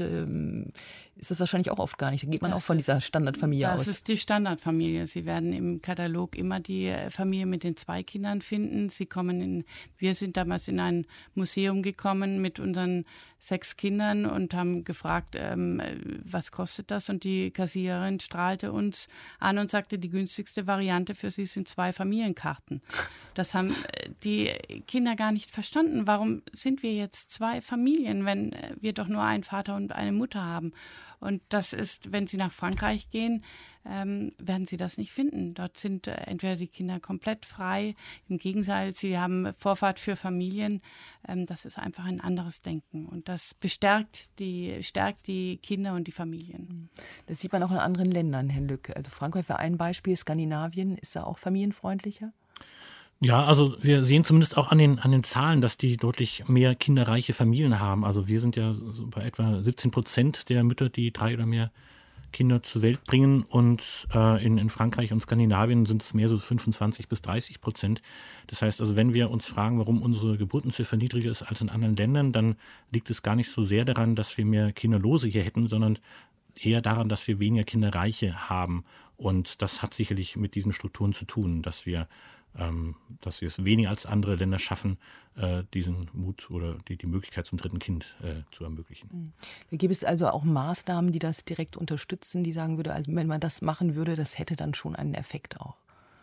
ist das wahrscheinlich auch oft gar nicht. Da geht man das auch von ist, dieser Standardfamilie das aus. Das ist die Standardfamilie. Sie werden im Katalog immer die Familie mit den zwei Kindern finden. Sie kommen in, wir sind damals in ein Museum gekommen mit unseren sechs Kindern und haben gefragt, ähm, was kostet das? Und die Kassiererin strahlte uns an und sagte, die günstigste Variante für sie sind zwei Familienkarten. Das haben die Kinder gar nicht verstanden. Warum sind wir jetzt zwei Familien, wenn wir doch nur einen Vater und eine Mutter haben? Und das ist, wenn Sie nach Frankreich gehen, ähm, werden Sie das nicht finden. Dort sind äh, entweder die Kinder komplett frei, im Gegenteil, sie haben Vorfahrt für Familien. Ähm, das ist einfach ein anderes Denken. Und das bestärkt die, stärkt die Kinder und die Familien. Das sieht man auch in anderen Ländern, Herr Lück. Also Frankreich war ein Beispiel, Skandinavien ist da auch familienfreundlicher? Ja, also wir sehen zumindest auch an den, an den Zahlen, dass die deutlich mehr kinderreiche Familien haben. Also wir sind ja so bei etwa siebzehn Prozent der Mütter, die drei oder mehr Kinder zur Welt bringen. Und äh, in, in Frankreich und Skandinavien sind es mehr so fünfundzwanzig bis dreißig Prozent. Das heißt also, wenn wir uns fragen, warum unsere Geburtenziffer niedriger ist als in anderen Ländern, dann liegt es gar nicht so sehr daran, dass wir mehr Kinderlose hier hätten, sondern eher daran, dass wir weniger Kinderreiche haben. Und das hat sicherlich mit diesen Strukturen zu tun, dass wir Ähm, dass wir es weniger als andere Länder schaffen, äh, diesen Mut oder die, die Möglichkeit zum dritten Kind äh, zu ermöglichen. Da gibt es also auch Maßnahmen, die das direkt unterstützen, die sagen würde, also wenn man das machen würde, das hätte dann schon einen Effekt auch.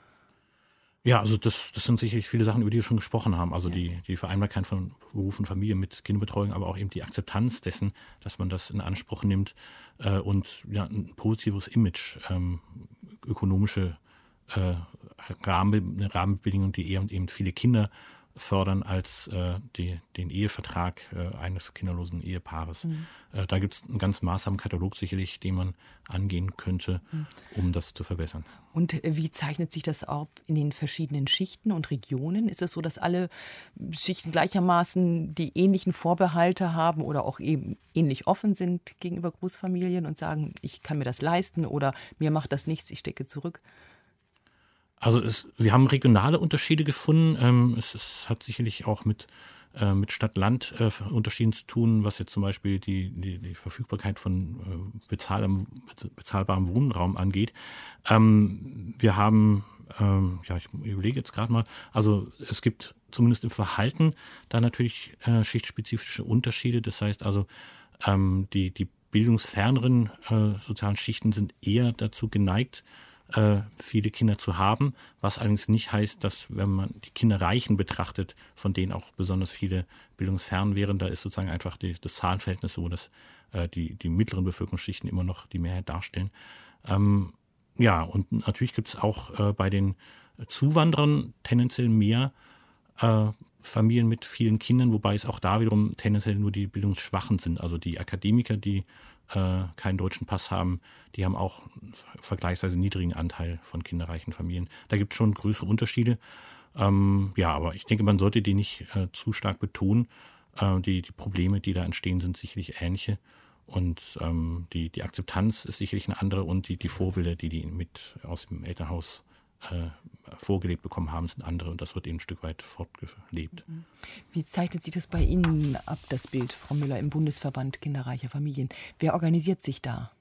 Ja, also das, das sind sicherlich viele Sachen, über die wir schon gesprochen haben. Also ja. die, die Vereinbarkeit von Beruf und Familie mit Kinderbetreuung, aber auch eben die Akzeptanz dessen, dass man das in Anspruch nimmt äh, und ja, ein positives Image, ähm, ökonomische äh, Rahmen, Rahmenbedingungen, die eher und eben viele Kinder fördern als äh, die, den Ehevertrag äh, eines kinderlosen Ehepaares. Mhm. Äh, da gibt es einen ganz maßsamen Katalog sicherlich, den man angehen könnte, mhm. um das zu verbessern. Und wie zeichnet sich das auch in den verschiedenen Schichten und Regionen? Ist es so, dass alle Schichten gleichermaßen die ähnlichen Vorbehalte haben oder auch eben ähnlich offen sind gegenüber Großfamilien und sagen, ich kann mir das leisten oder mir macht das nichts, ich stecke zurück? Also es, wir haben regionale Unterschiede gefunden. Ähm, es, es hat sicherlich auch mit, äh, mit Stadt-Land-Unterschieden äh, zu tun, was jetzt zum Beispiel die, die, die Verfügbarkeit von äh, bezahlbarem, bezahlbarem Wohnraum angeht. Ähm, wir haben, ähm, ja, ich überlege jetzt gerade mal, also es gibt zumindest im Verhalten da natürlich äh, schichtspezifische Unterschiede. Das heißt also, ähm, die, die bildungsferneren äh, sozialen Schichten sind eher dazu geneigt, viele Kinder zu haben, was allerdings nicht heißt, dass, wenn man die Kinderreichen betrachtet, von denen auch besonders viele bildungsfern wären, da ist sozusagen einfach die, das Zahlenverhältnis so, dass äh, die, die mittleren Bevölkerungsschichten immer noch die Mehrheit darstellen. Ähm, ja, und natürlich gibt es auch äh, bei den Zuwanderern tendenziell mehr äh, Familien mit vielen Kindern, wobei es auch da wiederum tendenziell nur die Bildungsschwachen sind, also die Akademiker, die keinen deutschen Pass haben, die haben auch einen vergleichsweise niedrigen Anteil von kinderreichen Familien. Da gibt es schon größere Unterschiede. Ähm, ja, aber ich denke, man sollte die nicht äh, zu stark betonen. Äh, die, die Probleme, die da entstehen, sind sicherlich ähnliche. Und ähm, die, die Akzeptanz ist sicherlich eine andere und die, die Vorbilder, die die mit aus dem Elternhaus äh, vorgelebt bekommen haben, sind andere und das wird eben ein Stück weit fortgelebt. Wie zeichnet sich das bei Ihnen ab, das Bild, Frau Müller, im Bundesverband kinderreicher Familien? Wer organisiert sich da?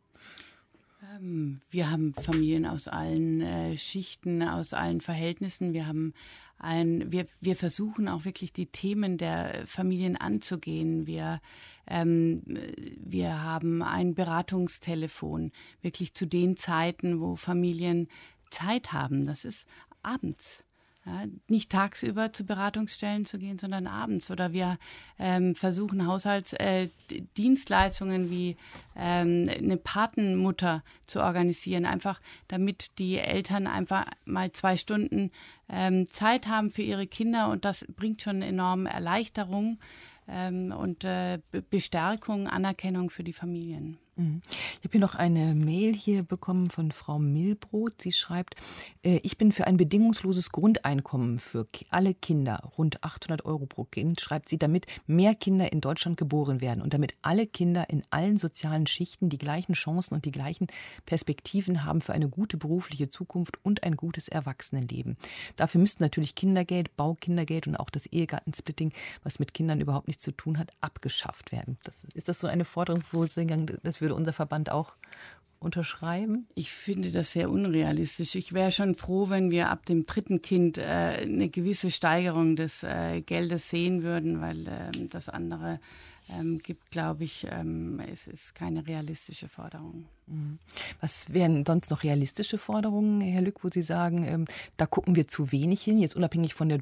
Wir haben Familien aus allen äh, Schichten, aus allen Verhältnissen. Wir haben ein, wir, wir versuchen auch wirklich die Themen der Familien anzugehen. Wir, ähm, wir haben ein Beratungstelefon, wirklich zu den Zeiten, wo Familien Zeit haben. Das ist abends. Ja, nicht tagsüber zu Beratungsstellen zu gehen, sondern abends. Oder wir ähm, versuchen Haushaltsdienstleistungen äh, wie ähm, eine Patenmutter zu organisieren, einfach damit die Eltern einfach mal zwei Stunden ähm, Zeit haben für ihre Kinder und das bringt schon enorme Erleichterung ähm, und äh, Bestärkung, Anerkennung für die Familien. Ich habe hier noch eine Mail hier bekommen von Frau Milbrot. Sie schreibt, äh, ich bin für ein bedingungsloses Grundeinkommen für alle Kinder, rund achthundert Euro pro Kind, schreibt sie, damit mehr Kinder in Deutschland geboren werden und damit alle Kinder in allen sozialen Schichten die gleichen Chancen und die gleichen Perspektiven haben für eine gute berufliche Zukunft und ein gutes Erwachsenenleben. Dafür müssten natürlich Kindergeld, Baukindergeld und auch das Ehegattensplitting, was mit Kindern überhaupt nichts zu tun hat, abgeschafft werden. Das, ist das so eine Forderung, wo Sie sagen, das würde unser Verband auch unterschreiben? Ich finde das sehr unrealistisch. Ich wäre schon froh, wenn wir ab dem dritten Kind äh, eine gewisse Steigerung des äh, Geldes sehen würden, weil äh, das andere ähm, gibt, glaube ich, ähm, es ist keine realistische Forderung. Was wären sonst noch realistische Forderungen, Herr Lück, wo Sie sagen, ähm, da gucken wir zu wenig hin, jetzt unabhängig von der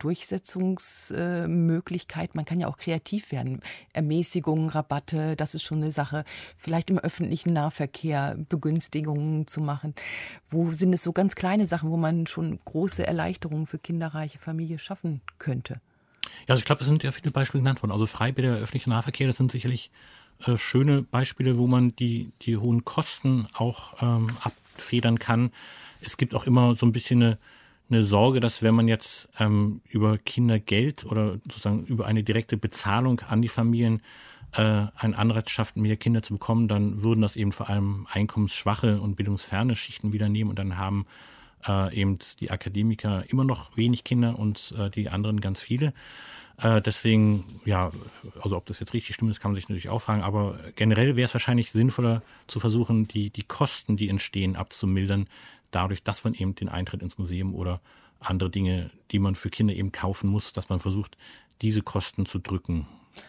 Durchsetzungsmöglichkeit. Äh, Man kann ja auch kreativ werden. Ermäßigungen, Rabatte, das ist schon eine Sache. Vielleicht im öffentlichen Nahverkehr Begünstigungen zu machen. Wo sind es so ganz kleine Sachen, wo man schon große Erleichterungen für kinderreiche Familien schaffen könnte? Ja, also ich glaube, es sind ja viele Beispiele genannt worden. Also Freibäder, öffentlicher Nahverkehr, das sind sicherlich äh, schöne Beispiele, wo man die, die hohen Kosten auch ähm, abfedern kann. Es gibt auch immer so ein bisschen eine, eine Sorge, dass wenn man jetzt ähm, über Kindergeld oder sozusagen über eine direkte Bezahlung an die Familien äh, einen Anreiz schafft, mehr Kinder zu bekommen, dann würden das eben vor allem einkommensschwache und bildungsferne Schichten wieder nehmen und dann haben Äh, eben die Akademiker immer noch wenig Kinder und äh, die anderen ganz viele. Äh, deswegen, ja, also ob das jetzt richtig stimmt, das kann man sich natürlich auch fragen, aber generell wäre es wahrscheinlich sinnvoller zu versuchen, die, die Kosten, die entstehen, abzumildern, dadurch, dass man eben den Eintritt ins Museum oder andere Dinge, die man für Kinder eben kaufen muss, dass man versucht, diese Kosten zu drücken.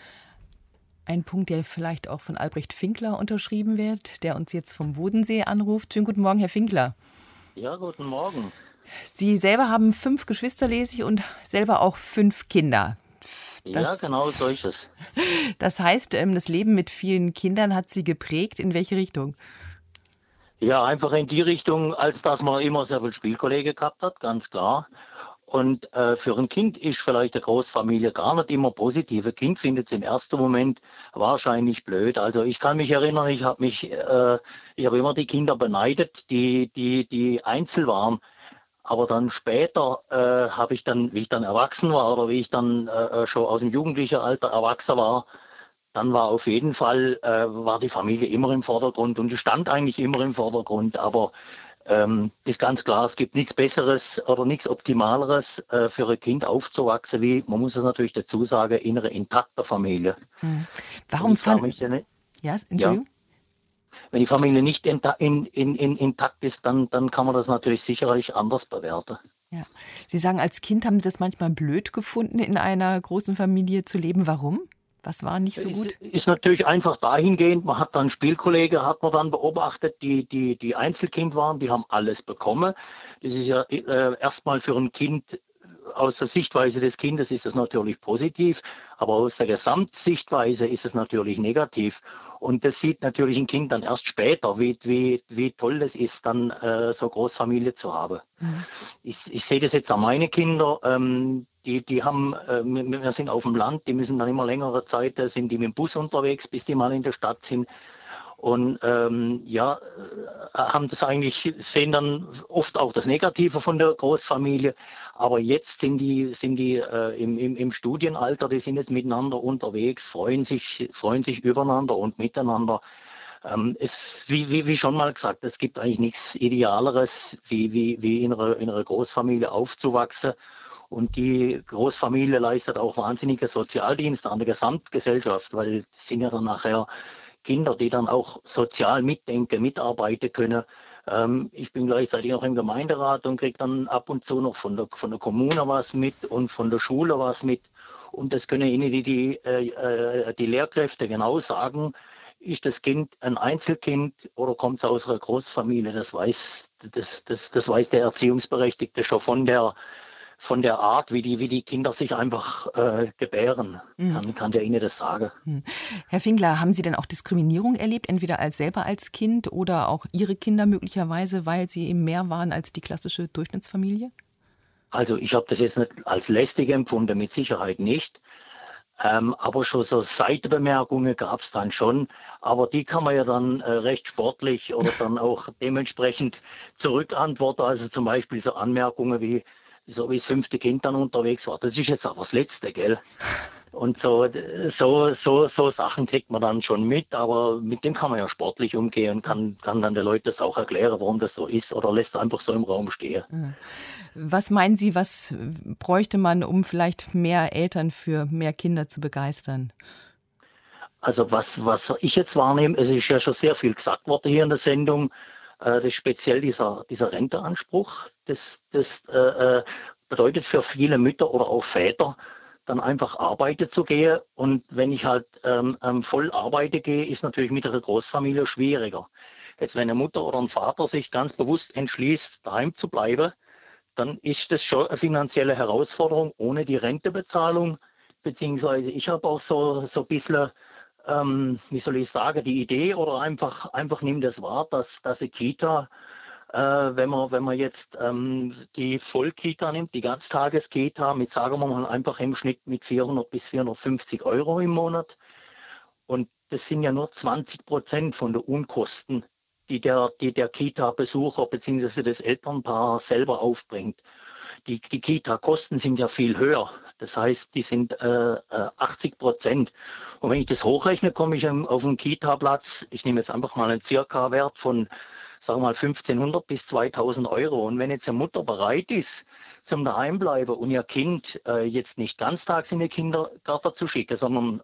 Ein Punkt, der vielleicht auch von Albrecht Finkler unterschrieben wird, der uns jetzt vom Bodensee anruft. Schönen guten Morgen, Herr Finkler. Ja, guten Morgen. Sie selber haben fünf Geschwister, lese ich, und selber auch fünf Kinder. Das, ja, genau so ist es. Das heißt, das Leben mit vielen Kindern hat Sie geprägt. In welche Richtung? Ja, einfach in die Richtung, als dass man immer sehr viel Spielkollege gehabt hat, ganz klar. Und äh, für ein Kind ist vielleicht eine Großfamilie gar nicht immer positiv. Ein Kind findet es im ersten Moment wahrscheinlich blöd. Also ich kann mich erinnern, ich habe mich, äh, ich habe immer die Kinder beneidet, die, die, die einzeln waren. Aber dann später äh, habe ich dann, wie ich dann erwachsen war oder wie ich dann äh, schon aus dem jugendlichen Alter erwachsen war, dann war auf jeden Fall, äh, war die Familie immer im Vordergrund und die stand eigentlich immer im Vordergrund. Aber Ähm, ist ganz klar, es gibt nichts Besseres oder nichts Optimaleres äh, für ein Kind aufzuwachsen, wie, man muss es natürlich dazu sagen, in einer intakten Familie. Hm. Warum fand... Ja, ne? Ja, Entschuldigung? Ja. Wenn die Familie nicht in, in, in, in, intakt ist, dann, dann kann man das natürlich sicherlich anders bewerten. Ja. Sie sagen, als Kind haben Sie das manchmal blöd gefunden, in einer großen Familie zu leben. Warum? Was war nicht so gut? Ist, ist natürlich einfach dahingehend, man hat dann Spielkollegen, hat man dann beobachtet, die, die, die Einzelkind waren, die haben alles bekommen. Das ist ja äh, erstmal für ein Kind, aus der Sichtweise des Kindes ist das natürlich positiv, aber aus der Gesamtsichtweise ist es natürlich negativ. Und das sieht natürlich ein Kind dann erst später, wie, wie, wie toll es ist, dann äh, so eine Großfamilie zu haben. Mhm. Ich, ich sehe das jetzt an meine Kinder, ähm, Die, die haben, äh, wir sind auf dem Land, die müssen dann immer längere Zeit, äh, sind die mit dem Bus unterwegs, bis die mal in der Stadt sind. Und ähm, ja, haben das eigentlich, sehen dann oft auch das Negative von der Großfamilie. Aber jetzt sind die, sind die äh, im, im, im Studienalter, die sind jetzt miteinander unterwegs, freuen sich, freuen sich übereinander und miteinander. Ähm, es, wie, wie, wie schon mal gesagt, es gibt eigentlich nichts Idealeres, wie, wie, wie in einer, in einer Großfamilie aufzuwachsen. Und die Großfamilie leistet auch wahnsinnige Sozialdienste an der Gesamtgesellschaft, weil es sind ja dann nachher Kinder, die dann auch sozial mitdenken, mitarbeiten können. Ähm, ich bin gleichzeitig noch im Gemeinderat und kriege dann ab und zu noch von der, von der Kommune was mit und von der Schule was mit. Und das können Ihnen die, die, äh, die Lehrkräfte genau sagen. Ist das Kind ein Einzelkind oder kommt es aus einer Großfamilie? Das weiß, das, das, das weiß der Erziehungsberechtigte schon von der von der Art, wie die, wie die Kinder sich einfach äh, gebären, kann, kann der Ihnen das sagen. Herr Finkler, haben Sie denn auch Diskriminierung erlebt, entweder als selber als Kind oder auch Ihre Kinder möglicherweise, weil sie eben mehr waren als die klassische Durchschnittsfamilie? Also ich habe das jetzt nicht als lästig empfunden, mit Sicherheit nicht. Ähm, aber schon so Seitenbemerkungen gab es dann schon. Aber die kann man ja dann äh, recht sportlich oder dann auch dementsprechend zurückantworten. Also zum Beispiel so Anmerkungen wie, so wie das fünfte Kind dann unterwegs war. Das ist jetzt aber das Letzte, gell? Und so, so, so, so Sachen kriegt man dann schon mit, aber mit dem kann man ja sportlich umgehen und kann, kann dann den Leuten das auch erklären, warum das so ist, oder lässt einfach so im Raum stehen. Was meinen Sie, was bräuchte man, um vielleicht mehr Eltern für mehr Kinder zu begeistern? Also was, was ich jetzt wahrnehme, es ist ja schon sehr viel gesagt worden hier in der Sendung, das ist speziell dieser, dieser Renteanspruch. Das, das äh, bedeutet für viele Mütter oder auch Väter, dann einfach arbeiten zu gehen. Und wenn ich halt ähm, voll arbeiten gehe, ist natürlich mit einer Großfamilie schwieriger. Jetzt, wenn eine Mutter oder ein Vater sich ganz bewusst entschließt, daheim zu bleiben, dann ist das schon eine finanzielle Herausforderung ohne die Rentebezahlung. Beziehungsweise ich habe auch so, so ein bisschen, ähm, wie soll ich sagen, die Idee oder einfach, einfach nimmt das wahr, dass, dass eine Kita, äh, wenn man, wenn man jetzt ähm, die Vollkita nimmt, die Ganztageskita mit, sagen wir mal, einfach im Schnitt mit vierhundert bis vierhundertfünfzig Euro im Monat. Und das sind ja nur zwanzig Prozent von den Unkosten, die der, die der Kita-Besucher bzw. das Elternpaar selber aufbringt. Die, die Kita-Kosten sind ja viel höher. Das heißt, die sind äh, achtzig Prozent. Und wenn ich das hochrechne, komme ich auf einen Kita-Platz. Ich nehme jetzt einfach mal einen Circa-Wert von, sagen wir mal, fünfzehnhundert bis zweitausend Euro. Und wenn jetzt eine Mutter bereit ist, zum Daheimbleiben und ihr Kind äh, jetzt nicht ganztags in den Kindergarten zu schicken, sondern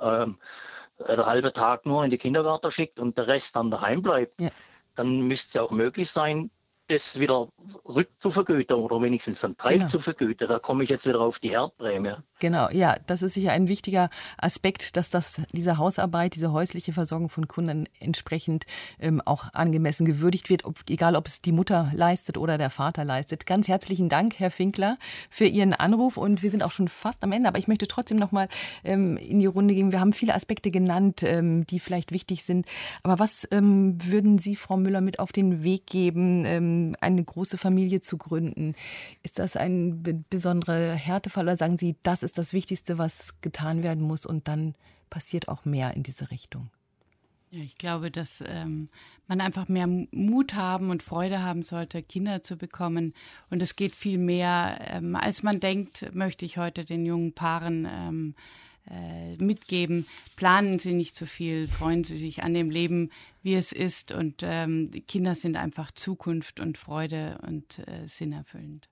äh, einen halben Tag nur in den Kindergarten schickt und der Rest dann daheim bleibt, ja, dann müsste es ja auch möglich sein, das wieder rückzuvergüten oder wenigstens einen Teil genau. zu vergüten. Da komme ich jetzt wieder auf die Herdprämie. Genau, ja, das ist sicher ein wichtiger Aspekt, dass das, diese Hausarbeit, diese häusliche Versorgung von Kindern entsprechend ähm, auch angemessen gewürdigt wird, ob, egal ob es die Mutter leistet oder der Vater leistet. Ganz herzlichen Dank, Herr Finkler, für Ihren Anruf und wir sind auch schon fast am Ende, aber ich möchte trotzdem noch mal ähm, in die Runde gehen. Wir haben viele Aspekte genannt, ähm, die vielleicht wichtig sind, aber was ähm, würden Sie, Frau Müller, mit auf den Weg geben, ähm, eine große Familie zu gründen? Ist das ein b- besonderer Härtefall oder sagen Sie, das ist das Wichtigste, was getan werden muss und dann passiert auch mehr in diese Richtung? Ja, ich glaube, dass ähm, man einfach mehr Mut haben und Freude haben sollte, Kinder zu bekommen. Und es geht viel mehr, ähm, als man denkt, möchte ich heute den jungen Paaren ähm, äh, mitgeben. Planen Sie nicht zu viel, freuen Sie sich an dem Leben, wie es ist. Und ähm, die Kinder sind einfach Zukunft und Freude und äh, sinnerfüllend.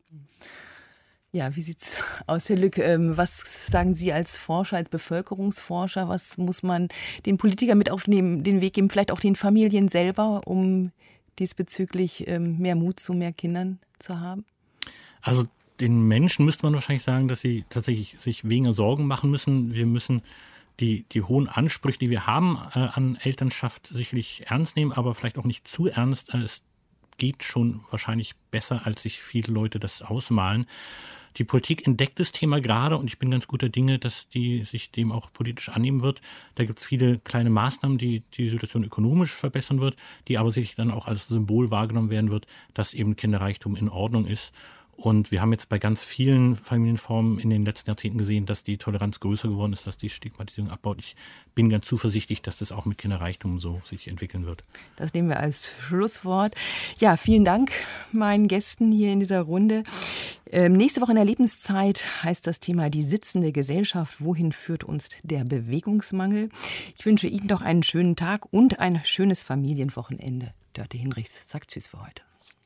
Ja, wie sieht's aus, Herr Lück? Was sagen Sie als Forscher, als Bevölkerungsforscher? Was muss man den Politikern mit auf den Weg geben, vielleicht auch den Familien selber, um diesbezüglich mehr Mut zu mehr Kindern zu haben? Also den Menschen müsste man wahrscheinlich sagen, dass sie tatsächlich sich weniger Sorgen machen müssen. Wir müssen die, die hohen Ansprüche, die wir haben äh, an Elternschaft, sicherlich ernst nehmen, aber vielleicht auch nicht zu ernst. Es geht schon wahrscheinlich besser, als sich viele Leute das ausmalen. Die Politik entdeckt das Thema gerade und ich bin ganz guter Dinge, dass die sich dem auch politisch annehmen wird. Da gibt es viele kleine Maßnahmen, die die Situation ökonomisch verbessern wird, die aber sicherlich dann auch als Symbol wahrgenommen werden wird, dass eben Kinderreichtum in Ordnung ist. Und wir haben jetzt bei ganz vielen Familienformen in den letzten Jahrzehnten gesehen, dass die Toleranz größer geworden ist, dass die Stigmatisierung abbaut. Ich bin ganz zuversichtlich, dass das auch mit Kinderreichtum so sich entwickeln wird. Das nehmen wir als Schlusswort. Ja, vielen Dank meinen Gästen hier in dieser Runde. Ähm, nächste Woche in der Lebenszeit heißt das Thema die sitzende Gesellschaft. Wohin führt uns der Bewegungsmangel? Ich wünsche Ihnen doch einen schönen Tag und ein schönes Familienwochenende. Dörte Hinrichs sagt Tschüss für heute.